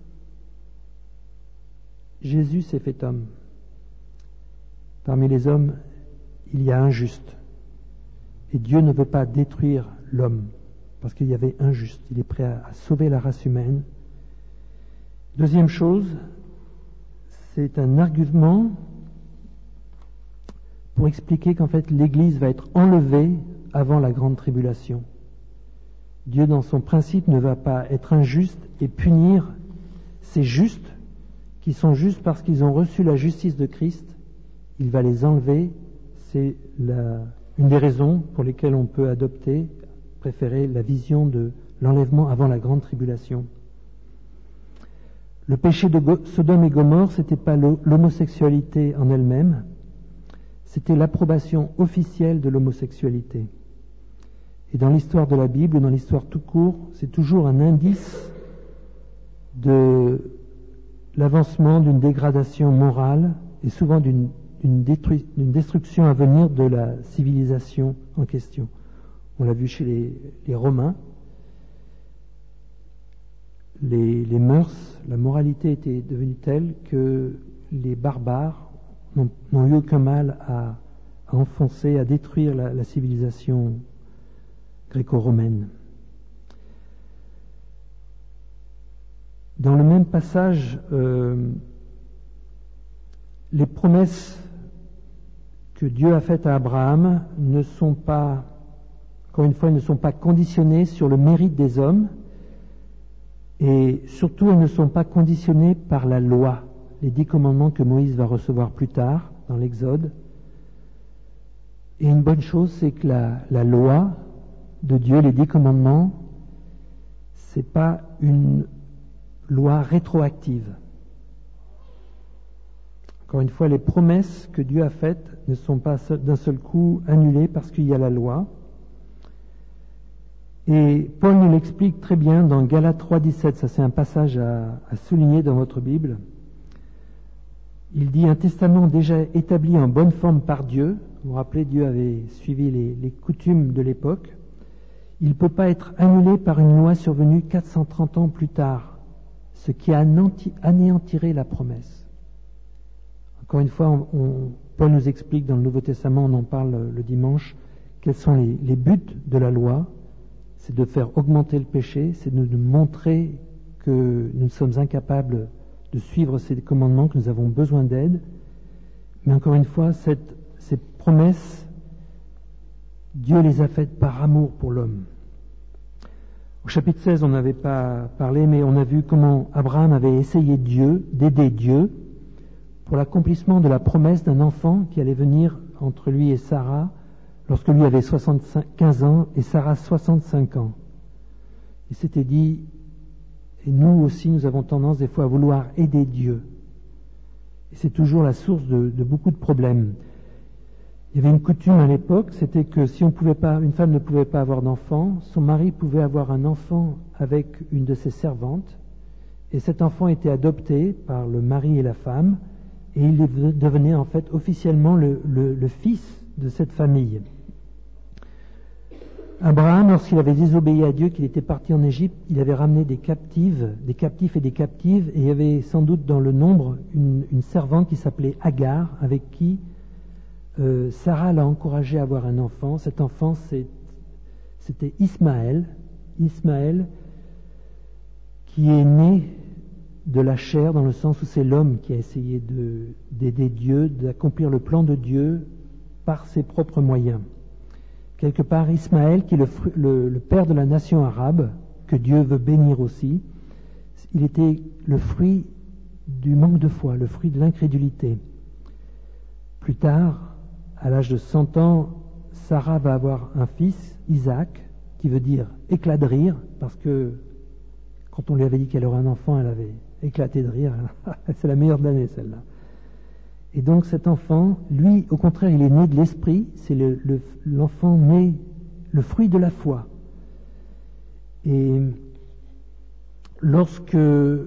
Jésus s'est fait homme. Parmi les hommes, il y a un juste. Et Dieu ne veut pas détruire l'homme, parce qu'il y avait un juste. Il est prêt à, à sauver la race humaine. Deuxième chose, c'est un argument pour expliquer qu'en fait l'Église va être enlevée avant la grande tribulation. Dieu, dans son principe, ne va pas être injuste et punir ces justes qui sont justes parce qu'ils ont reçu la justice de Christ. Il va les enlever. C'est la, une des raisons pour lesquelles on peut adopter, préférer la vision de l'enlèvement avant la grande tribulation. Le péché de Sodome et Gomorrhe, ce n'était pas l'homosexualité en elle-même, c'était l'approbation officielle de l'homosexualité. Et dans l'histoire de la Bible, ou dans l'histoire tout court, c'est toujours un indice de l'avancement d'une dégradation morale et souvent d'une, d'une, détruit, d'une destruction à venir de la civilisation en question. On l'a vu chez les, les Romains. Les, les mœurs, la moralité était devenue telle que les barbares n'ont, n'ont eu aucun mal à, à enfoncer, à détruire la, la civilisation gréco-romaine. Dans le même passage, euh, les promesses que Dieu a faites à Abraham ne sont pas, encore une fois, ne sont pas conditionnées sur le mérite des hommes, et surtout elles ne sont pas conditionnées par la loi, les dix commandements que Moïse va recevoir plus tard dans l'Exode. Et une bonne chose, c'est que la, la loi de Dieu, les dix commandements, c'est pas une loi rétroactive. Encore une fois, les promesses que Dieu a faites ne sont pas d'un seul coup annulées parce qu'il y a la loi. Et Paul nous l'explique très bien dans Galates trois dix-sept, ça c'est un passage à, à souligner dans votre Bible. Il dit: un testament déjà établi en bonne forme par Dieu, vous vous rappelez, Dieu avait suivi les, les coutumes de l'époque, il ne peut pas être annulé par une loi survenue quatre cent trente ans plus tard, ce qui anéantirait la promesse. Encore une fois, on, on, Paul nous explique dans le Nouveau Testament, on en parle le dimanche, quels sont les, les buts de la loi. C'est de faire augmenter le péché, c'est de nous montrer que nous sommes incapables de suivre ces commandements, que nous avons besoin d'aide. Mais encore une fois, cette, ces promesses, Dieu les a faites par amour pour l'homme. Au chapitre seize, on n'avait pas parlé, mais on a vu comment Abraham avait essayé Dieu, d'aider Dieu, pour l'accomplissement de la promesse d'un enfant qui allait venir entre lui et Sarah, lorsque lui avait soixante-quinze ans et Sarah soixante-cinq ans. Il s'était dit, et nous aussi nous avons tendance des fois à vouloir aider Dieu. Et c'est toujours la source de, de beaucoup de problèmes. Il y avait une coutume à l'époque, c'était que si on pouvait pas, une femme ne pouvait pas avoir d'enfant, son mari pouvait avoir un enfant avec une de ses servantes, et cet enfant était adopté par le mari et la femme, et il devenait en fait officiellement le, le, le fils de cette famille. Abraham, lorsqu'il avait désobéi à Dieu, qu'il était parti en Égypte, il avait ramené des captives, des captifs et des captives, et il y avait sans doute dans le nombre une, une servante qui s'appelait Agar, avec qui euh, Sarah l'a encouragé à avoir un enfant. Cet enfant, c'est, c'était Ismaël, Ismaël, qui est né de la chair, dans le sens où c'est l'homme qui a essayé de, d'aider Dieu, d'accomplir le plan de Dieu par ses propres moyens. Quelque part, Ismaël, qui est le, le, le père de la nation arabe, que Dieu veut bénir aussi, il était le fruit du manque de foi, le fruit de l'incrédulité. Plus tard, à l'âge de cent ans, Sarah va avoir un fils, Isaac, qui veut dire éclat de rire, parce que quand on lui avait dit qu'elle aurait un enfant, elle avait éclaté de rire. C'est la meilleure de l'année, celle-là. Et donc cet enfant, lui, au contraire, il est né de l'esprit, c'est le, le, l'enfant né, le fruit de la foi. Et lorsque,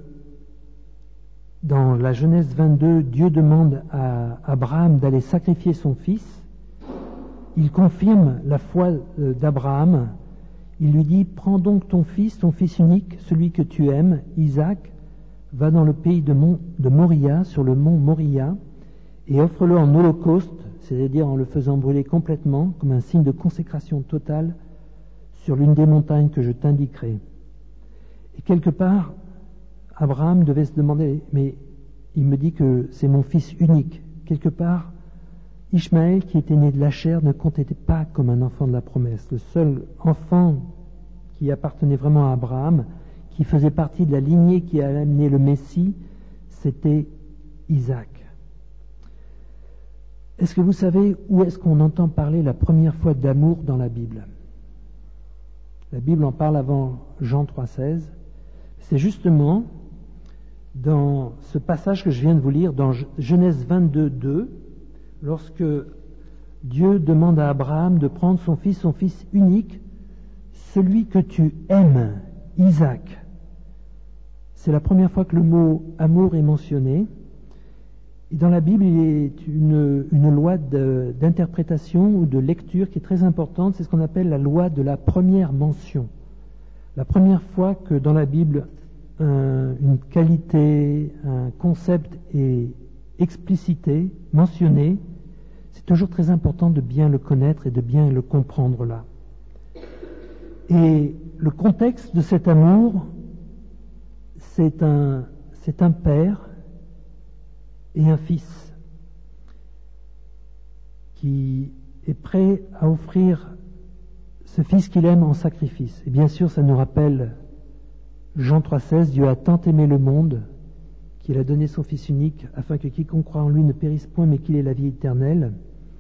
dans la Genèse vingt-deux, Dieu demande à Abraham d'aller sacrifier son fils, il confirme la foi d'Abraham. Il lui dit: prends donc ton fils, ton fils unique, celui que tu aimes, Isaac, va dans le pays de, Mont, de Moria, sur le mont Moria, et offre-le en holocauste, c'est-à-dire en le faisant brûler complètement, comme un signe de consécration totale, sur l'une des montagnes que je t'indiquerai. Et quelque part, Abraham devait se demander, mais il me dit que c'est mon fils unique. Quelque part, Ishmaël, qui était né de la chair, ne comptait pas comme un enfant de la promesse. Le seul enfant qui appartenait vraiment à Abraham, qui faisait partie de la lignée qui allait amener le Messie, c'était Isaac. Est-ce que vous savez où est-ce qu'on entend parler la première fois d'amour dans la Bible? La Bible en parle avant Jean trois seize. C'est justement dans ce passage que je viens de vous lire, dans Genèse vingt-deux deux, lorsque Dieu demande à Abraham de prendre son fils, son fils unique, celui que tu aimes, Isaac. C'est la première fois que le mot amour est mentionné. Et dans la Bible, il y a une, une loi de, d'interprétation ou de lecture qui est très importante. C'est ce qu'on appelle la loi de la première mention. La première fois que dans la Bible, un, une qualité, un concept est explicité, mentionné, c'est toujours très important de bien le connaître et de bien le comprendre là. Et le contexte de cet amour, c'est un, c'est un père et un fils qui est prêt à offrir ce fils qu'il aime en sacrifice. Et bien sûr, ça nous rappelle Jean trois seize, Dieu a tant aimé le monde qu'il a donné son fils unique afin que quiconque croit en lui ne périsse point mais qu'il ait la vie éternelle.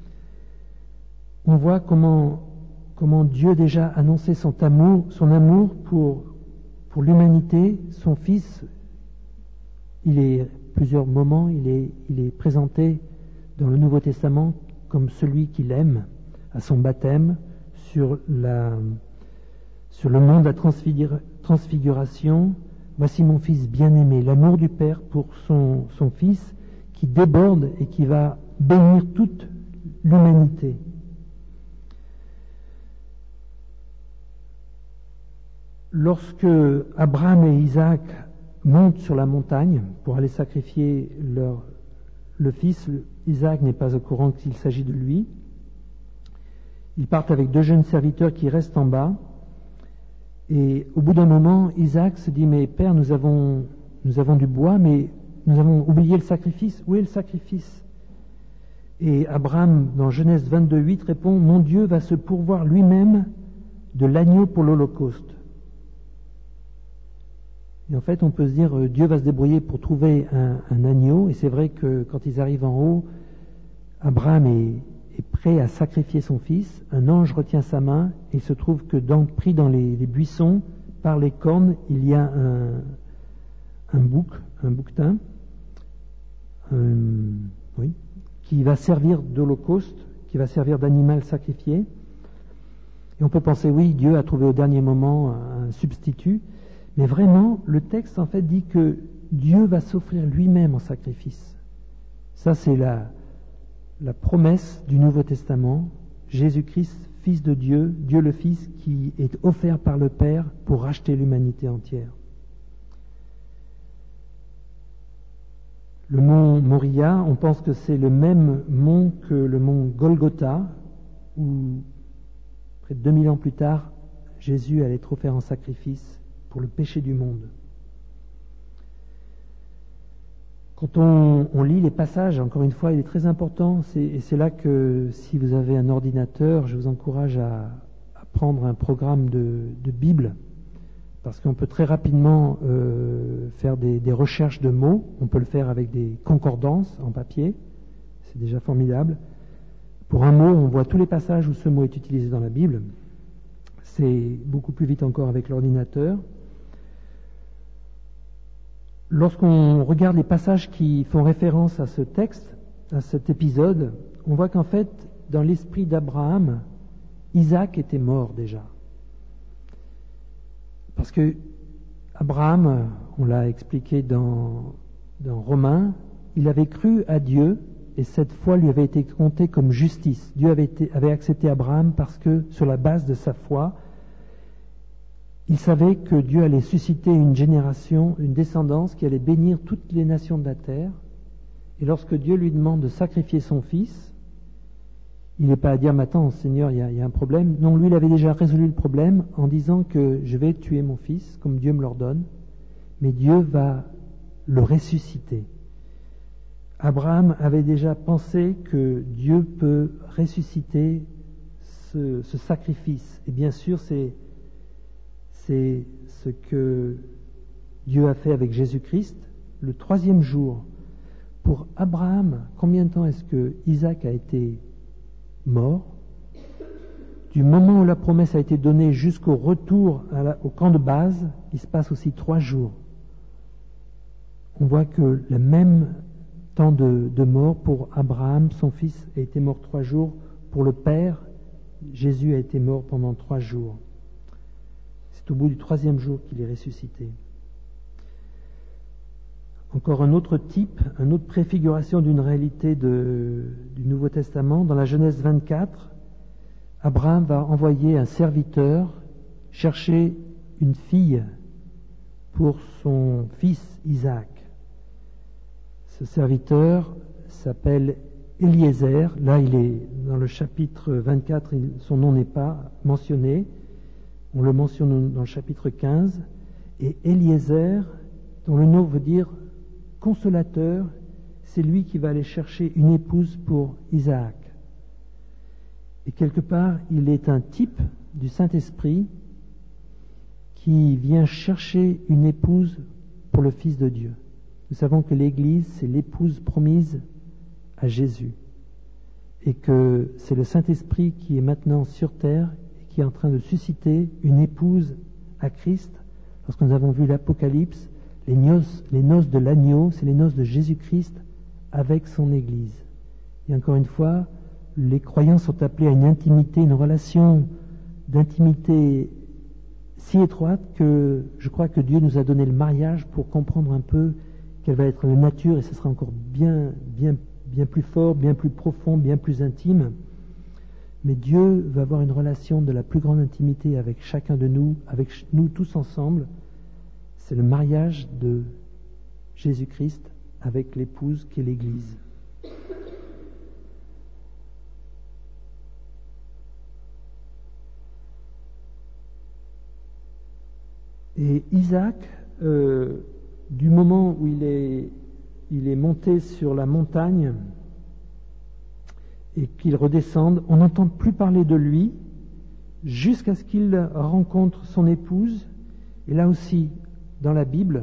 On voit comment, comment Dieu déjà annonçait son amour, son amour pour, pour l'humanité, son fils. Il est plusieurs moments, il est, il est présenté dans le Nouveau Testament comme celui qu'il aime, à son baptême, sur, la, sur le mont de la transfigur- transfiguration. Voici mon fils bien-aimé, l'amour du Père pour son, son fils qui déborde et qui va bénir toute l'humanité. Lorsque Abraham et Isaac montent sur la montagne pour aller sacrifier leur, le fils, Isaac n'est pas au courant qu'il s'agit de lui. Ils partent avec deux jeunes serviteurs qui restent en bas. Et au bout d'un moment, Isaac se dit, mais Père, nous avons, nous avons du bois, mais nous avons oublié le sacrifice. Où est le sacrifice? Et Abraham, dans Genèse vingt-deux huit, répond, mon Dieu va se pourvoir lui-même de l'agneau pour l'Holocauste. Et en fait, on peut se dire, euh, Dieu va se débrouiller pour trouver un, un agneau. Et c'est vrai que quand ils arrivent en haut, Abraham est, est prêt à sacrifier son fils. Un ange retient sa main et il se trouve que dans, pris dans les, les buissons, par les cornes, il y a un, un bouc, un bouquetin, un, oui, qui va servir d'holocauste, qui va servir d'animal sacrifié. Et on peut penser, oui, Dieu a trouvé au dernier moment un substitut. Mais vraiment, le texte en fait dit que Dieu va s'offrir lui-même en sacrifice. Ça, c'est la, la promesse du Nouveau Testament. Jésus-Christ, Fils de Dieu, Dieu le Fils, qui est offert par le Père pour racheter l'humanité entière. Le mont Moria, on pense que c'est le même mont que le mont Golgotha, où près de deux mille ans plus tard, Jésus allait être offert en sacrifice pour le péché du monde. Quand on, on lit les passages, encore une fois, il est très important, c'est, et c'est là que si vous avez un ordinateur, je vous encourage à, à prendre un programme de, de Bible, parce qu'on peut très rapidement euh, faire des, des recherches de mots, on peut le faire avec des concordances en papier, c'est déjà formidable. Pour un mot, on voit tous les passages où ce mot est utilisé dans la Bible, c'est beaucoup plus vite encore avec l'ordinateur. Lorsqu'on regarde les passages qui font référence à ce texte, à cet épisode, on voit qu'en fait, dans l'esprit d'Abraham, Isaac était mort déjà. Parce que Abraham, on l'a expliqué dans, dans Romains, il avait cru à Dieu et cette foi lui avait été comptée comme justice. Dieu avait, été, avait accepté Abraham parce que, sur la base de sa foi, il savait que Dieu allait susciter une génération, une descendance qui allait bénir toutes les nations de la terre. Et lorsque Dieu lui demande de sacrifier son fils, il n'est pas à dire, mais attends, Seigneur, il y, a, il y a un problème. Non, lui, il avait déjà résolu le problème en disant que je vais tuer mon fils, comme Dieu me l'ordonne, mais Dieu va le ressusciter. Abraham avait déjà pensé que Dieu peut ressusciter ce, ce sacrifice. Et bien sûr, c'est, c'est ce que Dieu a fait avec Jésus-Christ. Le troisième jour, pour Abraham, combien de temps est-ce que Isaac a été mort? Du moment où la promesse a été donnée jusqu'au retour à la, au camp de base, il se passe aussi trois jours. On voit que le même temps de, de mort pour Abraham, son fils, a été mort trois jours. Pour le Père, Jésus a été mort pendant trois jours. C'est au bout du troisième jour qu'il est ressuscité. Encore un autre type, une autre préfiguration d'une réalité de, du Nouveau Testament. Dans la Genèse vingt-quatre, Abraham va envoyer un serviteur chercher une fille pour son fils Isaac. Ce serviteur s'appelle Eliezer. Là, il est dans le chapitre vingt-quatre, son nom n'est pas mentionné. On le mentionne dans le chapitre quinze. Et Eliezer, dont le nom veut dire consolateur, c'est lui qui va aller chercher une épouse pour Isaac. Et quelque part, il est un type du Saint-Esprit qui vient chercher une épouse pour le Fils de Dieu. Nous savons que l'Église, c'est l'épouse promise à Jésus. Et que c'est le Saint-Esprit qui est maintenant sur terre et qui est en train de susciter une épouse à Christ. Lorsque nous avons vu l'Apocalypse, les noces, les noces de l'agneau, c'est les noces de Jésus-Christ avec son Église. Et encore une fois, les croyants sont appelés à une intimité, une relation d'intimité si étroite que je crois que Dieu nous a donné le mariage pour comprendre un peu quelle va être la nature, et ce sera encore bien, bien, bien plus fort, bien plus profond, bien plus intime. Mais Dieu va avoir une relation de la plus grande intimité avec chacun de nous, avec nous tous ensemble. C'est le mariage de Jésus-Christ avec l'épouse qui est l'Église. Et Isaac, euh, du moment où il est, il est monté sur la montagne et qu'il redescende, on n'entend plus parler de lui jusqu'à ce qu'il rencontre son épouse. Et là aussi, dans la Bible,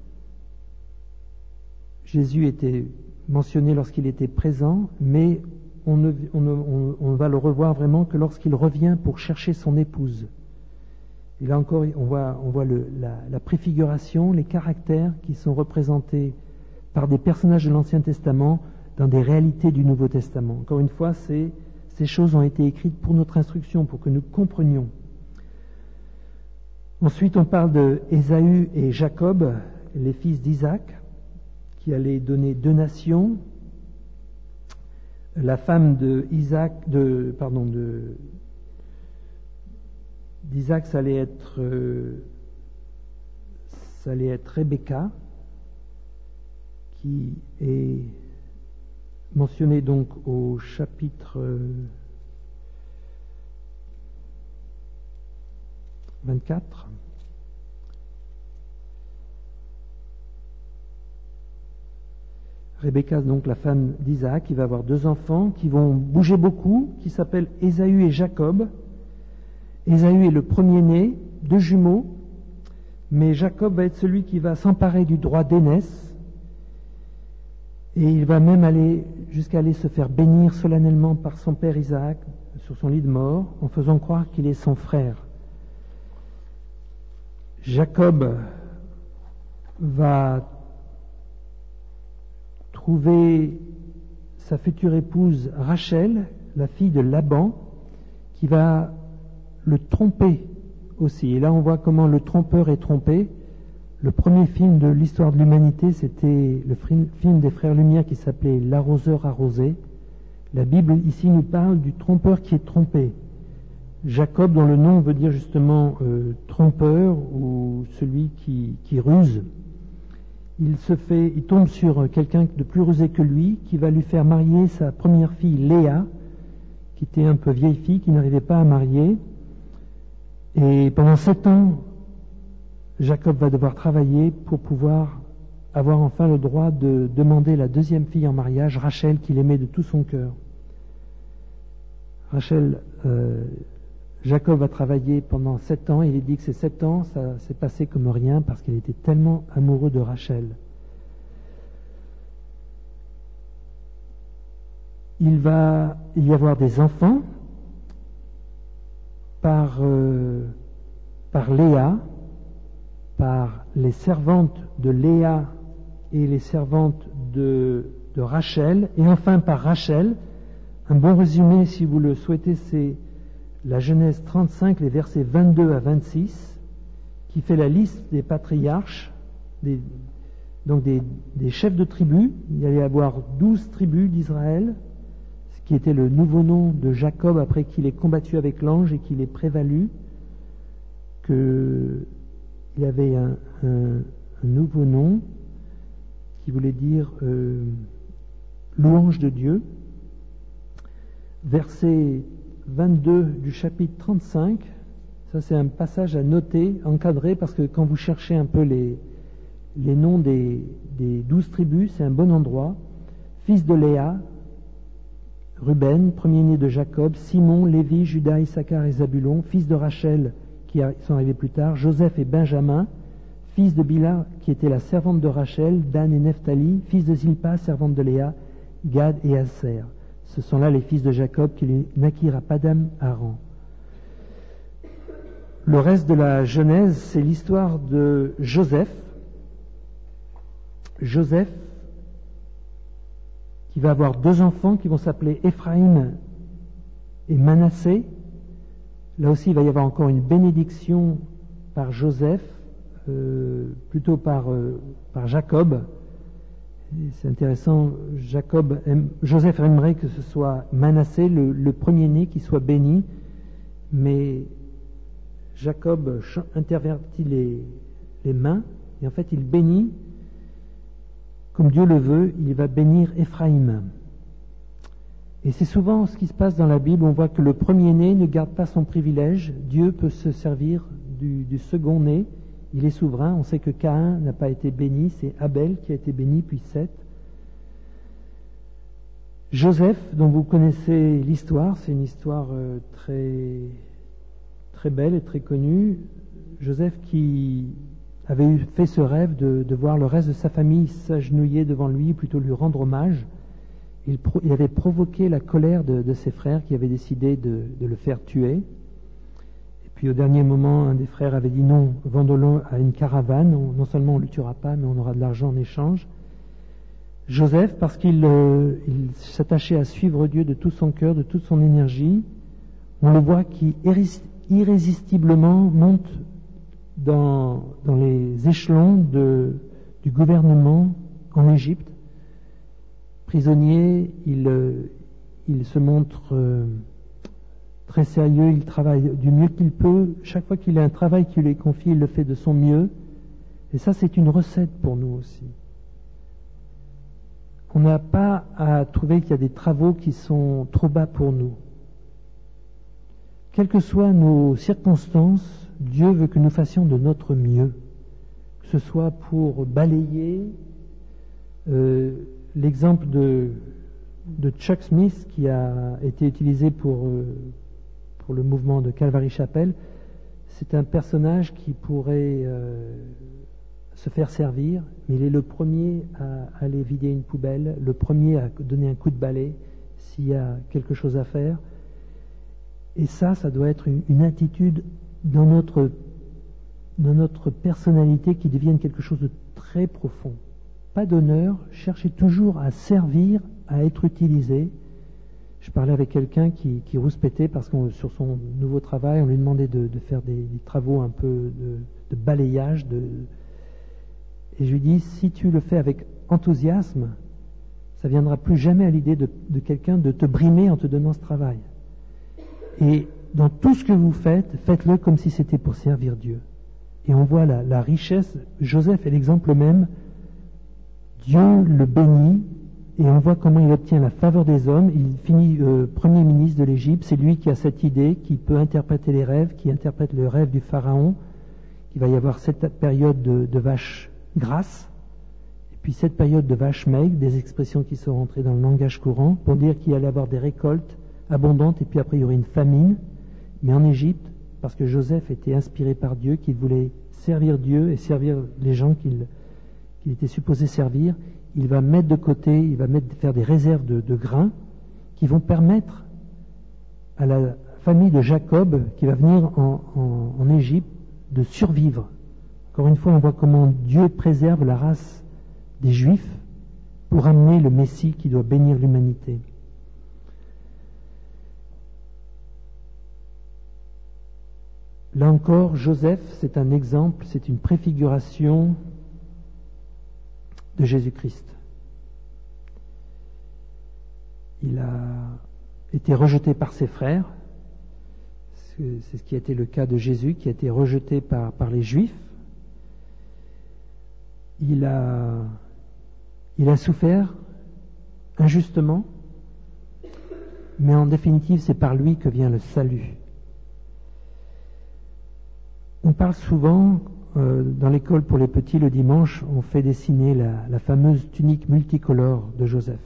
Jésus était mentionné lorsqu'il était présent, mais on ne, on ne on, on va le revoir vraiment que lorsqu'il revient pour chercher son épouse. Et là encore, on voit, on voit le, la, la préfiguration, les caractères qui sont représentés par des personnages de l'Ancien Testament dans des réalités du Nouveau Testament. Encore une fois, ces, ces choses ont été écrites pour notre instruction, pour que nous comprenions. Ensuite, on parle de Ésaü et Jacob, les fils d'Isaac, qui allaient donner deux nations. La femme de Isaac, de, pardon, de, d'Isaac, ça allait être, euh, ça allait être Rebecca, qui est mentionnée donc au chapitre vingt-quatre. Rebecca, donc la femme d'Isaac, qui va avoir deux enfants qui vont bouger beaucoup, qui s'appellent Ésaü et Jacob. Ésaü est le premier-né, deux jumeaux, mais Jacob va être celui qui va s'emparer du droit d'aînesse, et il va même aller jusqu'à aller se faire bénir solennellement par son père Isaac sur son lit de mort, en faisant croire qu'il est son frère. Jacob va trouver sa future épouse Rachel, la fille de Laban, qui va le tromper aussi. Et là, on voit comment le trompeur est trompé. Le premier film de l'histoire de l'humanité, c'était le film des frères Lumière qui s'appelait L'arroseur arrosé. La Bible ici nous parle du trompeur qui est trompé. Jacob, dont le nom veut dire justement euh, trompeur ou celui qui, qui ruse. Il se fait, il tombe sur quelqu'un de plus rusé que lui, qui va lui faire marier sa première fille Léa, qui était un peu vieille fille, qui n'arrivait pas à marier. Et pendant sept ans, Jacob va devoir travailler pour pouvoir avoir enfin le droit de demander la deuxième fille en mariage, Rachel, qu'il aimait de tout son cœur. Rachel, euh, Jacob a travaillé pendant sept ans, et il est dit que ces sept ans, ça s'est passé comme rien parce qu'il était tellement amoureux de Rachel. Il va y avoir des enfants par, euh, par Léa, par les servantes de Léa et les servantes de, de Rachel, et enfin par Rachel. Un bon résumé, si vous le souhaitez, c'est la Genèse trente-cinq, les versets vingt-deux à vingt-six, qui fait la liste des patriarches, des, donc des, des chefs de tribus. Il y allait y avoir douze tribus d'Israël, ce qui était le nouveau nom de Jacob après qu'il ait combattu avec l'ange et qu'il ait prévalu, qu'il y avait un, un, un nouveau nom qui voulait dire euh, louange de Dieu. Verset vingt-deux du chapitre trente-cinq, ça c'est un passage à noter, encadré, parce que quand vous cherchez un peu les, les noms des, des douze tribus, c'est un bon endroit. Fils de Léa, Ruben, premier-né de Jacob, Simon, Lévi, Judas, Issachar et Zabulon, fils de Rachel, qui sont arrivés plus tard, Joseph et Benjamin, fils de Bila, qui était la servante de Rachel, Dan et Nephtali, fils de Zilpa, servante de Léa, Gad et Aser. Ce sont là les fils de Jacob qui naquirent à Padam Aram. Le reste de la Genèse, c'est l'histoire de Joseph. Joseph, qui va avoir deux enfants qui vont s'appeler Éphraïm et Manassé. Là aussi, il va y avoir encore une bénédiction par Joseph, euh, plutôt par, euh, par Jacob. Et c'est intéressant, Jacob aime, Joseph aimerait que ce soit Manassé, le, le premier-né, qui soit béni, mais Jacob intervertit les, les mains, et en fait il bénit, comme Dieu le veut, il va bénir Éphraïm. Et c'est souvent ce qui se passe dans la Bible, on voit que le premier-né ne garde pas son privilège, Dieu peut se servir du, du second-né. Il est souverain. On sait que Caïn n'a pas été béni, c'est Abel qui a été béni, puis Seth. Joseph, dont vous connaissez l'histoire, c'est une histoire euh, très, très belle et très connue. Joseph qui avait eu, fait ce rêve de, de voir le reste de sa famille s'agenouiller devant lui, plutôt lui rendre hommage. Il, pro, il avait provoqué la colère de, de ses frères qui avaient décidé de, de le faire tuer. Puis au dernier moment, un des frères avait dit non, vendons-le à une caravane, on, non seulement on ne le tuera pas, mais on aura de l'argent en échange. Joseph, parce qu'il euh, il s'attachait à suivre Dieu de tout son cœur, de toute son énergie, on le voit qui irrésistiblement monte dans, dans les échelons de, du gouvernement en Égypte. Prisonnier, il, euh, il se montre... Euh, très sérieux, il travaille du mieux qu'il peut. Chaque fois qu'il a un travail qui lui est confié, il le fait de son mieux. Et ça, c'est une recette pour nous aussi. On n'a pas à trouver qu'il y a des travaux qui sont trop bas pour nous. Quelles que soient nos circonstances, Dieu veut que nous fassions de notre mieux. Que ce soit pour balayer, euh, l'exemple de, de Chuck Smith qui a été utilisé pour... Euh, pour le mouvement de Calvary Chapel, c'est un personnage qui pourrait euh, se faire servir, mais il est le premier à aller vider une poubelle, le premier à donner un coup de balai s'il y a quelque chose à faire. Et ça, ça doit être une, une attitude dans notre, dans notre personnalité qui devienne quelque chose de très profond. Pas d'honneur, cherchez toujours à servir, à être utilisé. Je parlais avec quelqu'un qui, qui rouspétait parce que sur son nouveau travail, on lui demandait de, de faire des, des travaux un peu de, de balayage. De... Et je lui dis, si tu le fais avec enthousiasme, ça ne viendra plus jamais à l'idée de, de quelqu'un de te brimer en te donnant ce travail. Et dans tout ce que vous faites, faites-le comme si c'était pour servir Dieu. Et on voit la, la richesse. Joseph est l'exemple même. Dieu le bénit. Et on voit comment il obtient la faveur des hommes. Il finit euh, premier ministre de l'Égypte. C'est lui qui a cette idée, qui peut interpréter les rêves, qui interprète le rêve du pharaon. Il va y avoir cette période de, de vaches grasses. puis cette période de vache maigre, des expressions qui sont rentrées dans le langage courant, pour dire qu'il allait avoir des récoltes abondantes, et puis après il y aurait une famine, mais en Égypte, parce que Joseph était inspiré par Dieu, qu'il voulait servir Dieu et servir les gens qu'il qu'il était supposé servir, il va mettre de côté, il va mettre, faire des réserves de, de grains qui vont permettre à la famille de Jacob, qui va venir en, en, en Égypte, de survivre. Encore une fois, on voit comment Dieu préserve la race des Juifs pour amener le Messie qui doit bénir l'humanité. Là encore, Joseph, c'est un exemple, c'est une préfiguration de Jésus-Christ. Il a été rejeté par ses frères. C'est ce qui a été le cas de Jésus, qui a été rejeté par, par les Juifs. Il a, il a souffert injustement, mais en définitive, c'est par lui que vient le salut. On parle souvent, euh, dans l'école pour les petits le dimanche, on fait dessiner la, la fameuse tunique multicolore de Joseph.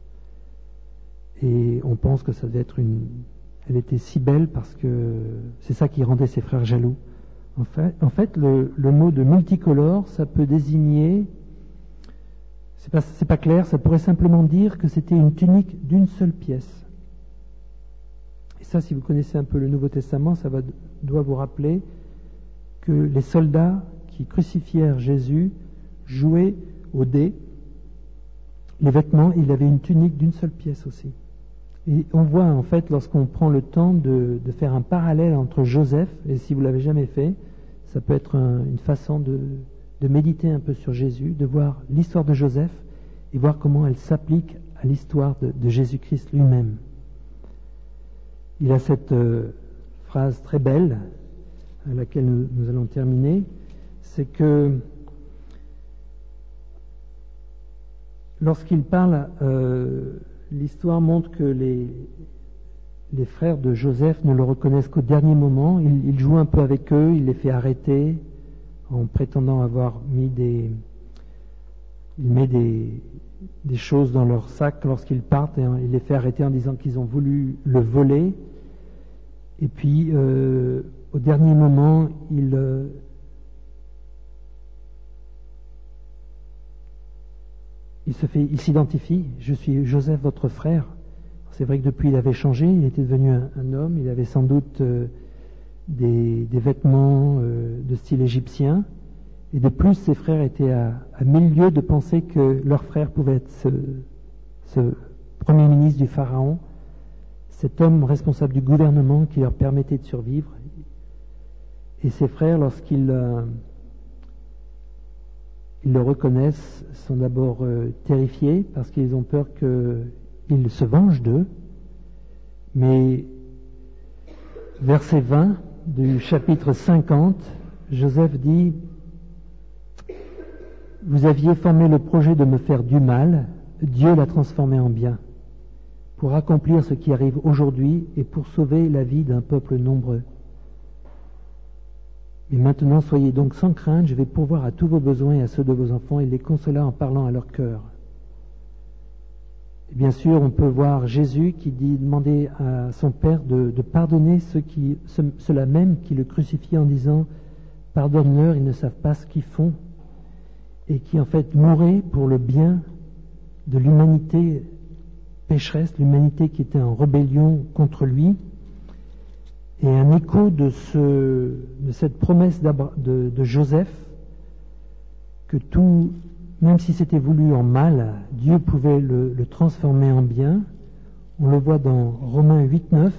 Et on pense que ça devait être une... Elle était si belle parce que c'est ça qui rendait ses frères jaloux. En fait, en fait le, le mot de multicolore, ça peut désigner... C'est pas, c'est pas clair, ça pourrait simplement dire que c'était une tunique d'une seule pièce. Et ça, si vous connaissez un peu le Nouveau Testament, ça va, doit vous rappeler que les soldats qui crucifièrent Jésus jouaient au dé. Les vêtements, il avait une tunique d'une seule pièce aussi. Et on voit en fait, lorsqu'on prend le temps de, de faire un parallèle entre Joseph, et si vous ne l'avez jamais fait, ça peut être un, une façon de, de méditer un peu sur Jésus, de voir l'histoire de Joseph et voir comment elle s'applique à l'histoire de, de Jésus-Christ lui-même. Il a cette euh, phrase très belle, à laquelle nous, nous allons terminer, c'est que lorsqu'il parle, euh, l'histoire montre que les, les frères de Joseph ne le reconnaissent qu'au dernier moment. Il, il joue un peu avec eux, il les fait arrêter en prétendant avoir mis des... Il met des, des choses dans leur sac lorsqu'ils partent et il les fait arrêter en disant qu'ils ont voulu le voler. Et puis, euh, au dernier moment, il... Euh, Il se fait, il s'identifie, je suis Joseph, votre frère. C'est vrai que depuis il avait changé, il était devenu un, un homme, il avait sans doute euh, des, des vêtements euh, de style égyptien, et de plus ses frères étaient à, à mille lieues de penser que leur frère pouvait être ce, ce premier ministre du Pharaon, cet homme responsable du gouvernement qui leur permettait de survivre. Et ses frères, lorsqu'ils... Euh, Ils le reconnaissent, sont d'abord euh, terrifiés parce qu'ils ont peur qu'il se venge d'eux. Mais verset vingt du chapitre cinquante, Joseph dit « Vous aviez formé le projet de me faire du mal, Dieu l'a transformé en bien, pour accomplir ce qui arrive aujourd'hui et pour sauver la vie d'un peuple nombreux. Mais maintenant, soyez donc sans crainte, je vais pourvoir à tous vos besoins et à ceux de vos enfants et les consoler en parlant à leur cœur. » Et bien sûr, on peut voir Jésus qui dit, demander à son Père de, de pardonner ceux qui, ceux, ceux-là même qui le crucifient en disant « Pardonne-leur, ils ne savent pas ce qu'ils font » et qui en fait mouraient pour le bien de l'humanité pécheresse, l'humanité qui était en rébellion contre lui. Et un écho de, ce, de cette promesse de, de Joseph, que tout, même si c'était voulu en mal, Dieu pouvait le, le transformer en bien. On le voit dans Romains huit, neuf,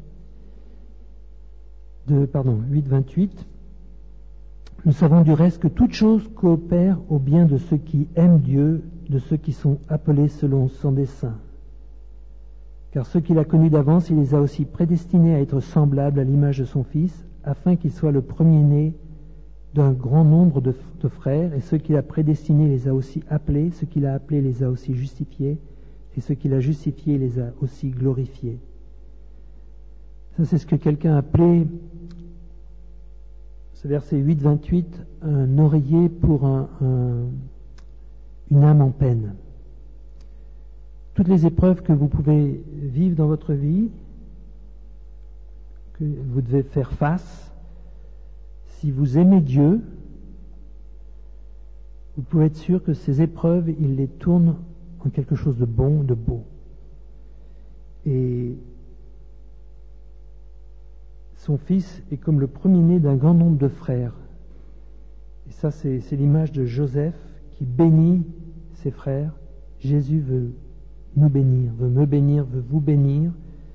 de, pardon, huit, vingt-huit. Nous savons du reste que toute chose coopère au bien de ceux qui aiment Dieu, de ceux qui sont appelés selon son dessein. Car ceux qu'il a connus d'avance, il les a aussi prédestinés à être semblables à l'image de son Fils, afin qu'il soit le premier-né d'un grand nombre de, de frères. Et ceux qu'il a prédestinés les a aussi appelés, ceux qu'il a appelés les a aussi justifiés, et ceux qu'il a justifiés les a aussi glorifiés. Ça, c'est ce que quelqu'un a appelé, ce verset huit, vingt-huit, un oreiller pour un, un, une âme en peine. Toutes les épreuves que vous pouvez vivre dans votre vie, que vous devez faire face, si vous aimez Dieu, vous pouvez être sûr que ces épreuves, il les tourne en quelque chose de bon, de beau. Et son fils est comme le premier-né d'un grand nombre de frères. Et ça, c'est, c'est l'image de Joseph qui bénit ses frères. Jésus veut nous bénir, veut me bénir, veut vous bénir.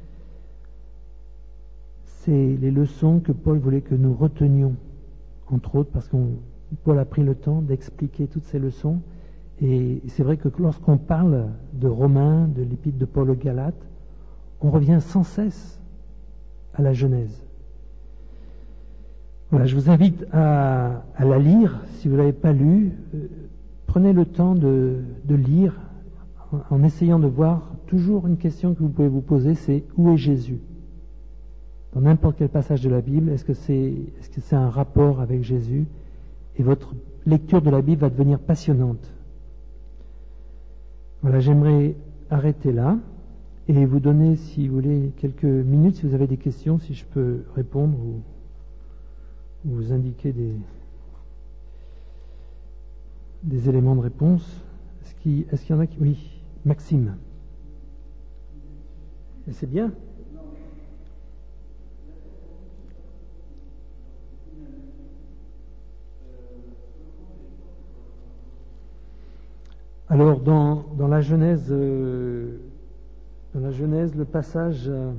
C'est les leçons que Paul voulait que nous retenions, entre autres, parce que Paul a pris le temps d'expliquer toutes ces leçons. Et c'est vrai que lorsqu'on parle de Romains, de l'épître de Paul aux Galates, on revient sans cesse à la Genèse. Voilà, je vous invite à, à la lire. Si vous ne l'avez pas lu, euh, prenez le temps de, de lire en, en essayant de voir toujours une question que vous pouvez vous poser, c'est où est Jésus? Dans n'importe quel passage de la Bible, est-ce que c'est, est-ce que c'est un rapport avec Jésus? Et votre lecture de la Bible va devenir passionnante. Voilà, j'aimerais arrêter là et vous donner, si vous voulez, quelques minutes, si vous avez des questions, si je peux répondre ou vous indiquer des, des éléments de réponse. Est-ce qu'il, est-ce qu'il y en a qui... Oui, Maxime. Et c'est bien. Alors, dans, dans la Genèse, euh, dans la Genèse, le passage... Euh,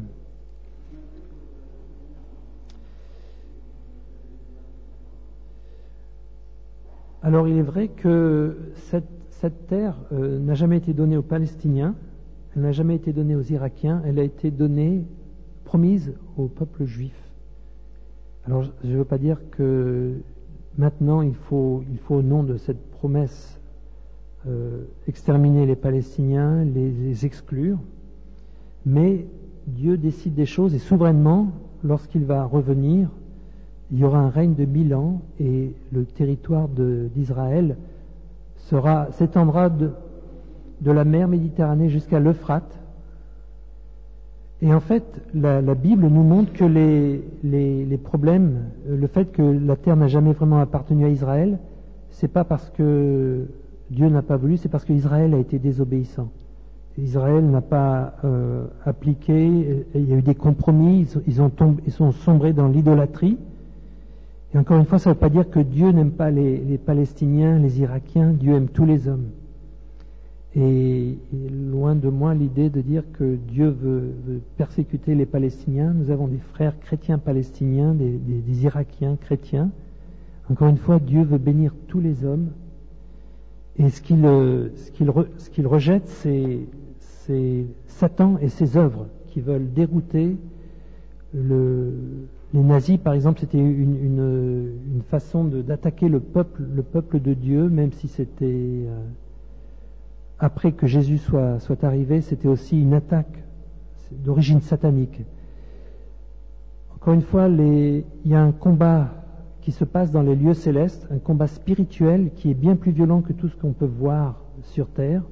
Alors il est vrai que cette, cette terre euh, n'a jamais été donnée aux Palestiniens, elle n'a jamais été donnée aux Irakiens, elle a été donnée, promise au peuple juif. Alors je ne veux pas dire que maintenant il faut, il faut au nom de cette promesse euh, exterminer les Palestiniens, les, les exclure, mais Dieu décide des choses et souverainement, lorsqu'il va revenir, il y aura un règne de mille ans et le territoire de, d'Israël sera, s'étendra de, de la mer Méditerranée jusqu'à l'Euphrate. Et en fait, la, la Bible nous montre que les, les, les problèmes, le fait que la terre n'a jamais vraiment appartenu à Israël, c'est pas parce que Dieu n'a pas voulu, c'est parce qu'Israël a été désobéissant. Israël n'a pas euh, appliqué, il y a eu des compromis, ils, ils, ont tombé, ils sont sombrés dans l'idolâtrie. Et encore une fois, ça ne veut pas dire que Dieu n'aime pas les, les Palestiniens, les Irakiens, Dieu aime tous les hommes. Et, et loin de moi l'idée de dire que Dieu veut, veut persécuter les Palestiniens. Nous avons des frères chrétiens palestiniens, des, des, des Irakiens chrétiens. Encore une fois, Dieu veut bénir tous les hommes. Et ce qu'il, ce qu'il, ce qu'il rejette, c'est, c'est Satan et ses œuvres qui veulent dérouter le... Les nazis, par exemple, c'était une, une, une façon de, d'attaquer le peuple, le peuple de Dieu, même si c'était euh, après que Jésus soit, soit arrivé, c'était aussi une attaque d'origine satanique. Encore une fois, les, il y a un combat qui se passe dans les lieux célestes, un combat spirituel qui est bien plus violent que tout ce qu'on peut voir sur terre.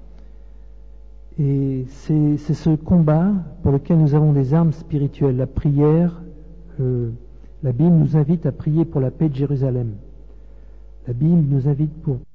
Et c'est, c'est ce combat pour lequel nous avons des armes spirituelles, la prière. Euh, la Bible nous invite à prier pour la paix de Jérusalem. La Bible nous invite pour